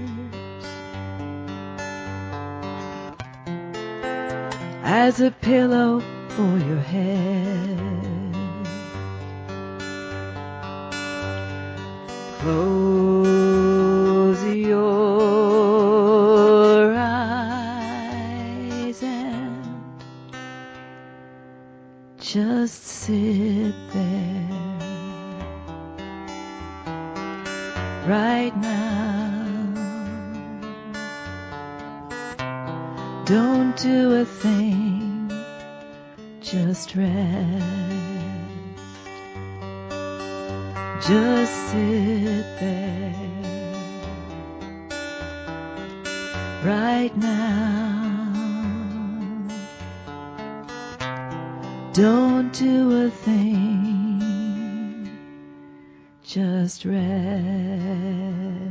Speaker 2: as a pillow for your head. Close your eyes and just sit there right now. Don't do a thing, just rest. Just sit there right now. Don't do a thing, just rest.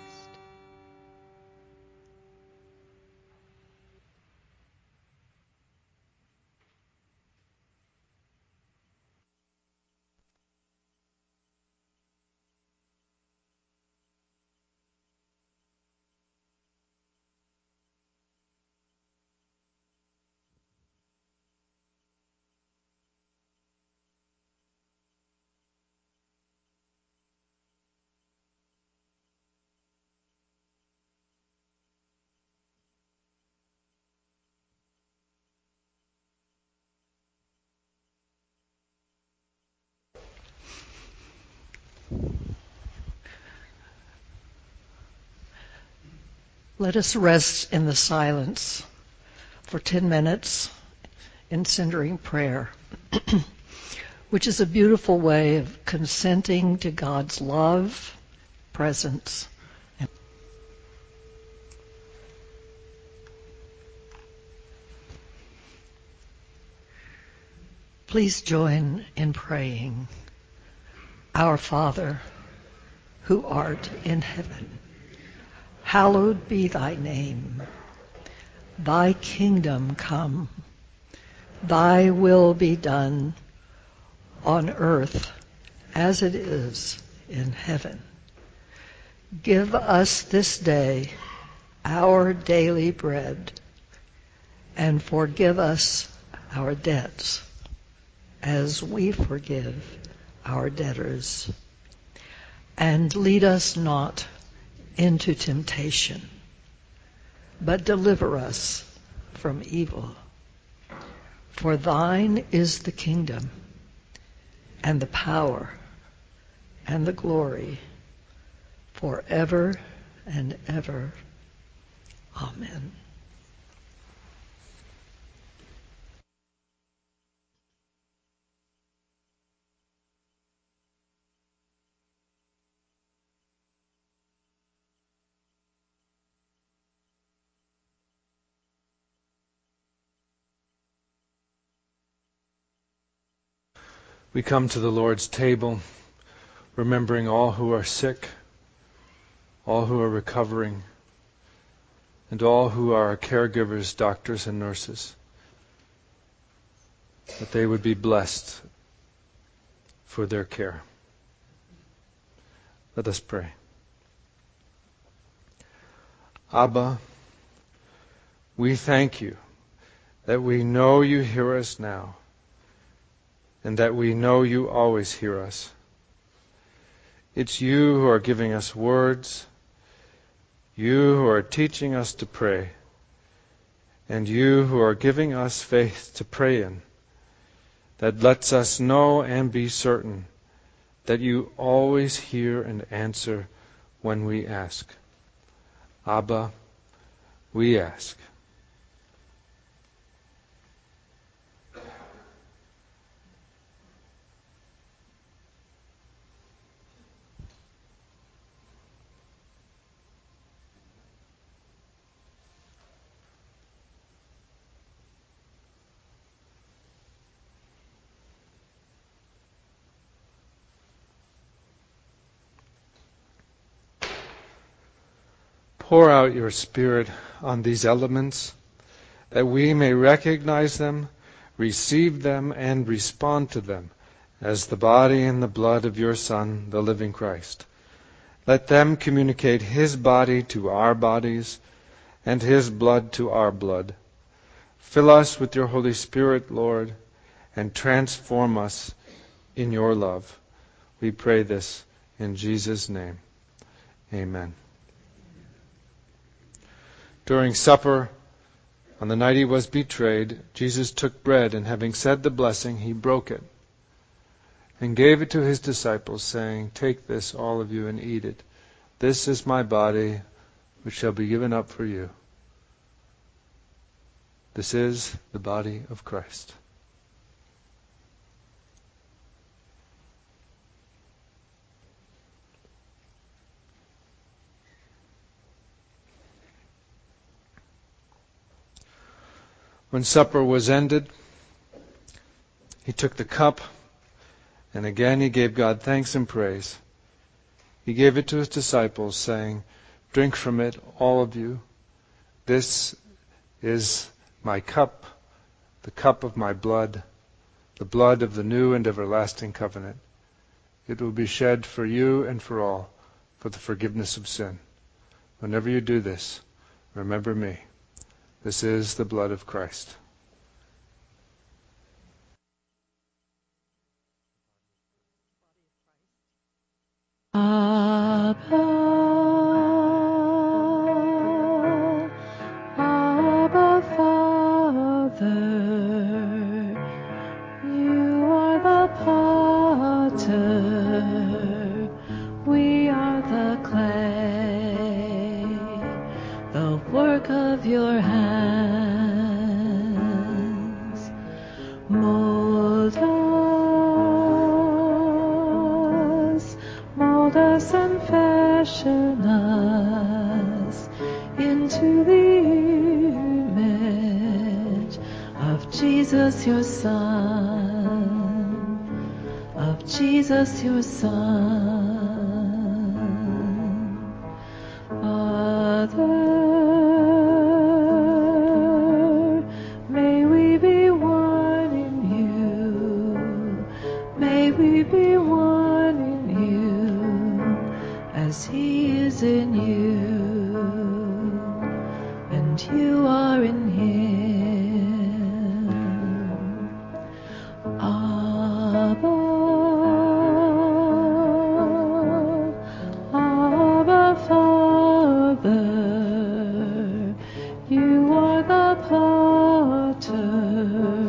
Speaker 3: Let us rest in the silence for ten minutes in centering prayer, which is a beautiful way of consenting to God's love, presence, and please join in praying. Our Father, who art in heaven, hallowed be thy name. Thy kingdom come. Thy will be done on earth as it is in heaven. Give us this day our daily bread, and forgive us our debts as we forgive our debtors. And lead us not into temptation, but deliver us from evil. For thine is the kingdom, and the power, and the glory, forever and ever. Amen.
Speaker 1: We come to the Lord's table, remembering all who are sick, all who are recovering, and all who are caregivers, doctors and nurses, that they would be blessed for their care. Let us pray. Abba, we thank you that we know you hear us now, and that we know you always hear us. It's you who are giving us words, you who are teaching us to pray, and you who are giving us faith to pray in, that lets us know and be certain that you always hear and answer when we ask. Abba, we ask. Pour out your Spirit on these elements, that we may recognize them, receive them, and respond to them as the body and the blood of your Son, the living Christ. Let them communicate His body to our bodies and His blood to our blood. Fill us with your Holy Spirit, Lord, and transform us in your love. We pray this in Jesus' name. Amen. During supper, on the night he was betrayed, Jesus took bread, and having said the blessing, he broke it and gave it to his disciples, saying, "Take this, all of you, and eat it. This is my body, which shall be given up for you." This is the body of Christ. When supper was ended, he took the cup, and again he gave God thanks and praise. He gave it to his disciples, saying, "Drink from it, all of you. This is my cup, the cup of my blood, the blood of the new and everlasting covenant. It will be shed for you and for all, for the forgiveness of sin. Whenever you do this, remember me." This is the blood of Christ.
Speaker 2: Abba, Abba, Father, you are the potter, we are the clay, the work of your hands. Mold us, mold us and fashion us into the image of Jesus your Son, of Jesus your Son. Father, may we be one in you, may we be one in you, as He is in you, and you are in Him. Abba, Abba, Father, you are the potter,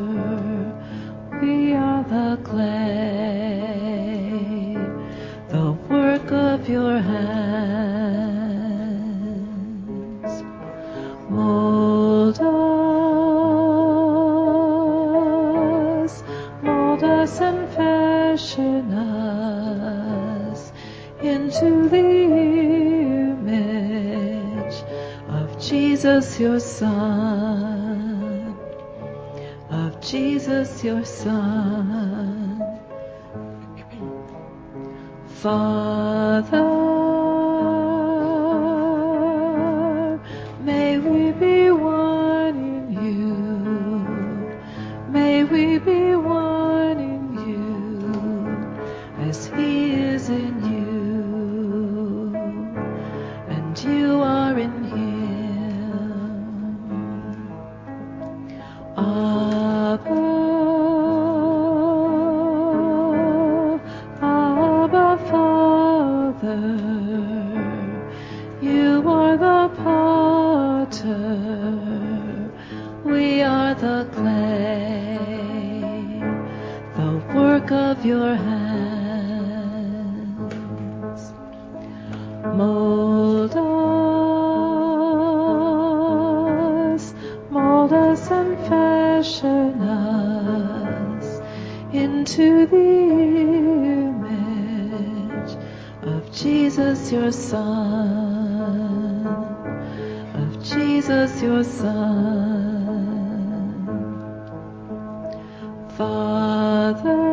Speaker 2: we are the clay, the work of your hands. Mold us, mold us and fashion us into the image of Jesus your Son, of Jesus your Son. Father, may we be one in you, may we be one in you, as He is in you, and you are in Him. Abba, Abba, Father, you are the potter, we are the clay, the work of your hands. Mold into the image of Jesus your Son, of Jesus your Son. Father,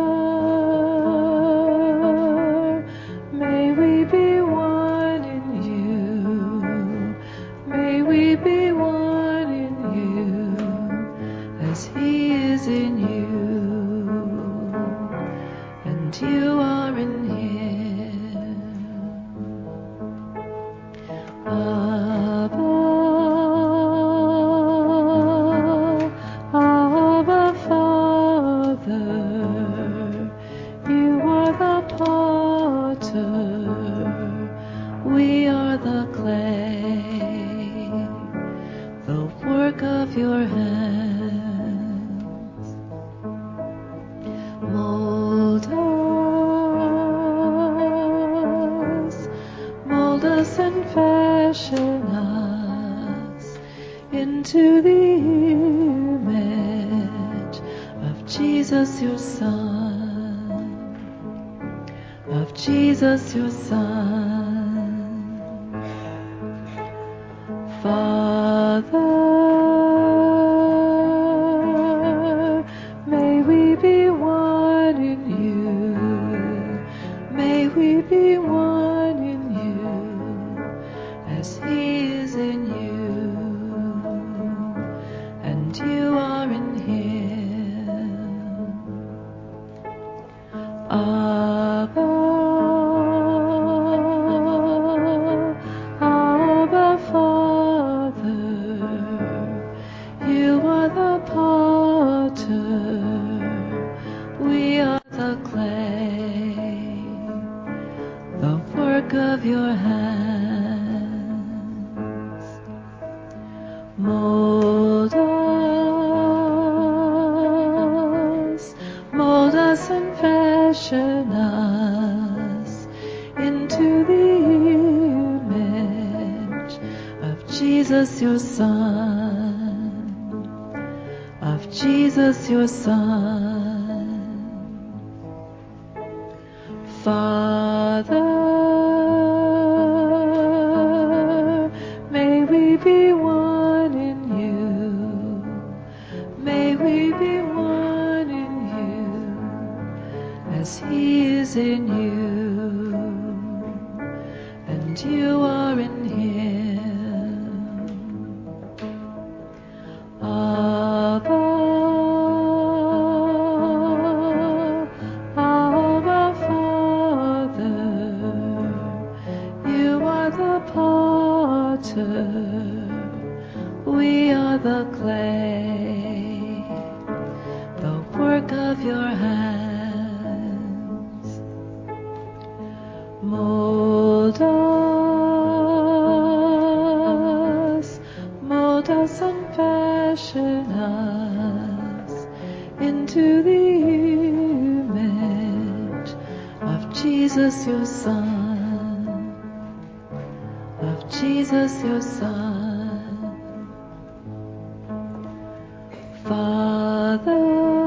Speaker 2: may we be one in you, may we be one in you, as He is in you, and you are in Him. Abba, Abba, Father, you are the potter, we are the clay, the work of your hands. Mold us, mold us and fashion us into the image of Jesus your Son, of Jesus your Son. Father, may we be one in you, may we be one in you, as He is in you, and you are in Him. Abba, Abba, Father, you are the potter, we are the clay, the work of your hands. Mold us, mold us and fashion us into the image of Jesus your Son, of Jesus your Son. Father, may we be one in you, may we be one in you, as He is in you, and you are in Him. Abba, Abba, Father, you are the potter, we are the clay, the work of your hands. Mold us, mold us and fashion us into the image of Jesus your Son, of Jesus your Son. Father,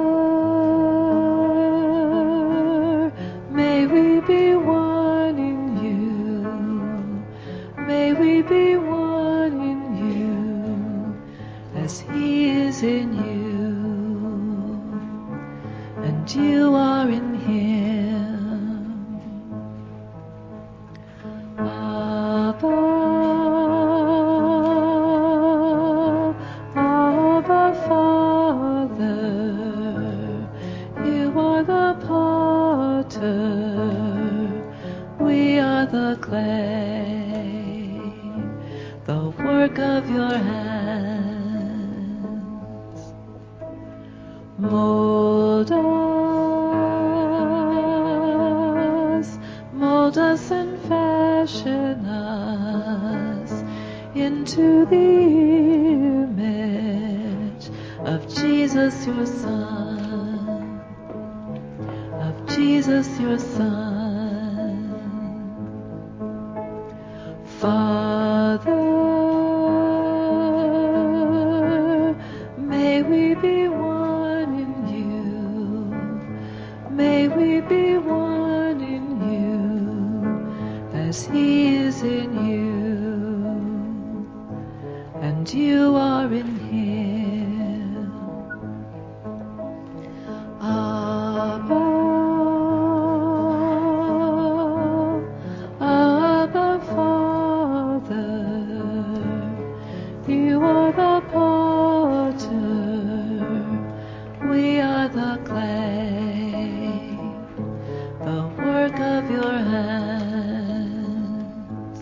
Speaker 2: may we be one in you, may we be one in you, as He is in you, and you are in Him. Abba, Abba, Father, you are the potter, we are the clay, the work of your hands. Mold us, mold us and fashion us into the image of Jesus your Son, of Jesus your Son. Father, may we be one in you, and you are in him. Abba, Abba, Father, you are the potter, we are the clay, the work of your hands.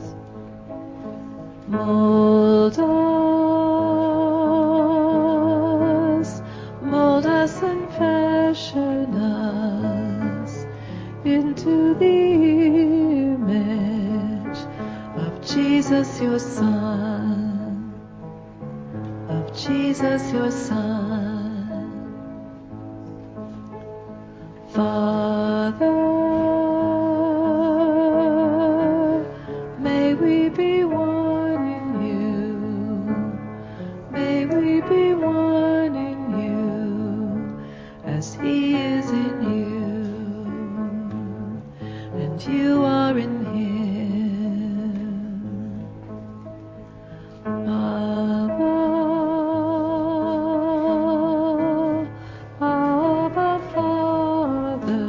Speaker 2: Mold us, mold us and fashion us into the image of Jesus your Son, of Jesus your Son. Father, may we be one in you, may we be one in you, as he is in you, and you are in him. Abba, Abba, Father,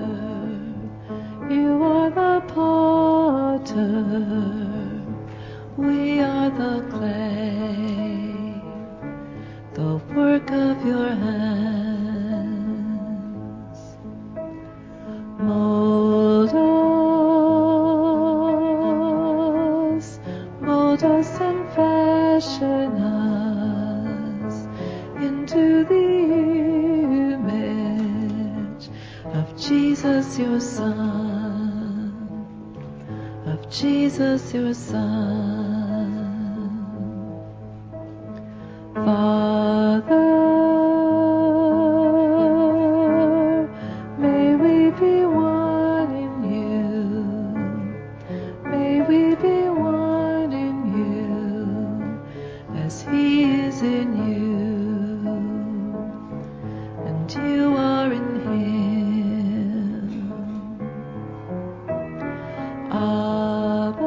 Speaker 2: you are the potter, we are the clay, the work of your hands. Mold us, mold us and fashion us into the image of Jesus your Son, of Jesus your Son. Father, may we be one in you, may we be one in you, as he is in you, and you are in him. Abba,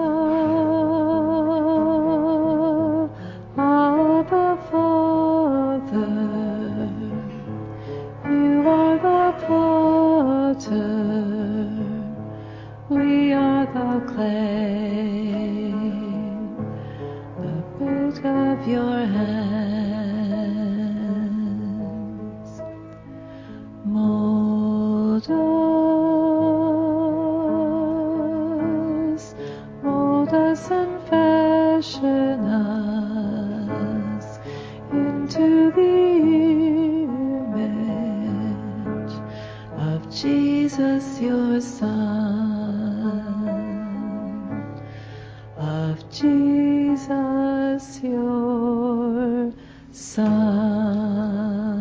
Speaker 2: Abba, Father, you are the potter, we are the clay, the work of your hands. Mold us, mold us and fashion us into the image of Jesus your Son, of Jesus your Son.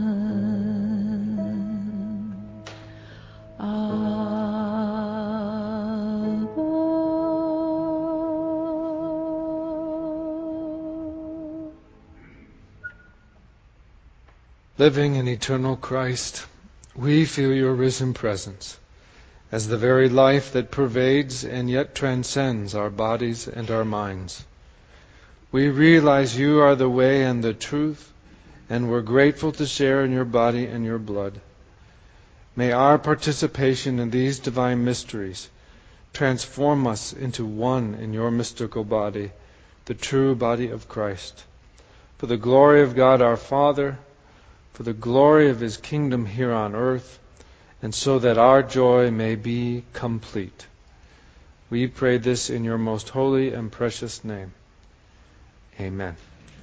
Speaker 1: Living in eternal Christ, we feel your risen presence as the very life that pervades and yet transcends our bodies and our minds. We realize you are the way and the truth, and we're grateful to share in your body and your blood. May our participation in these divine mysteries transform us into one in your mystical body, the true body of Christ. For the glory of God our Father, for the glory of his kingdom here on earth, and so that our joy may be complete. We pray this in your most holy and precious name. Amen.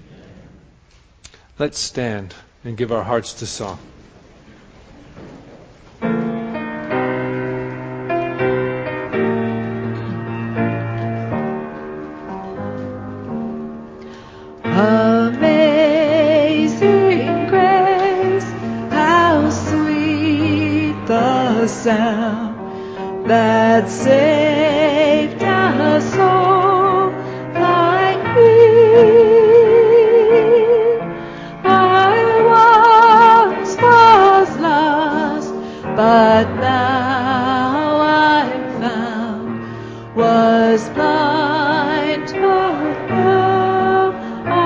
Speaker 1: Let's stand and give our hearts to song.
Speaker 2: Amazing grace, how sweet the sound that saved a soul like me. I once was lost, but now I'm found, was blind, but now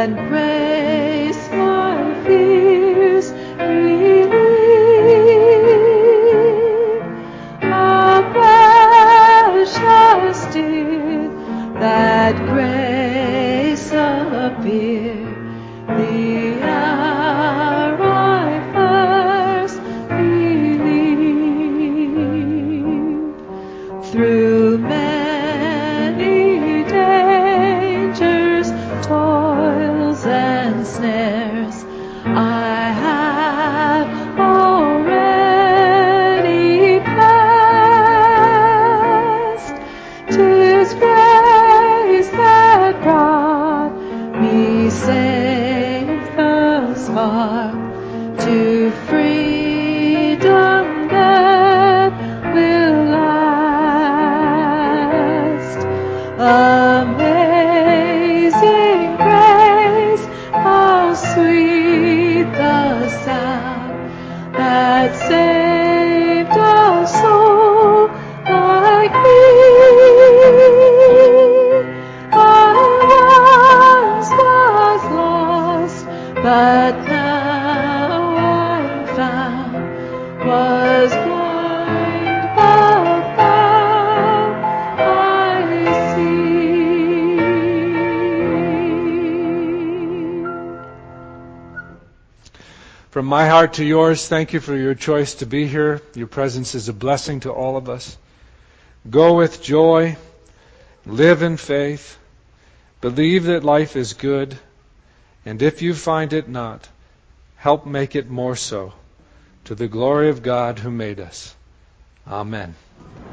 Speaker 2: and grace my fears relieve. How precious did that grace appear the hour I first believed. Through many dangers, toils and snares, I have already passed. 'Tis grace that brought me safe thus far to freedom that will last. Amazing grace, how sweet the sound that saved a soul like me. I once was lost, but now I'm found, was blind, but now I see.
Speaker 1: From my heart to yours, thank you for your choice to be here. Your presence is a blessing to all of us. Go with joy, live in faith, believe that life is good, and if you find it not, help make it more so, to the glory of God who made us. Amen.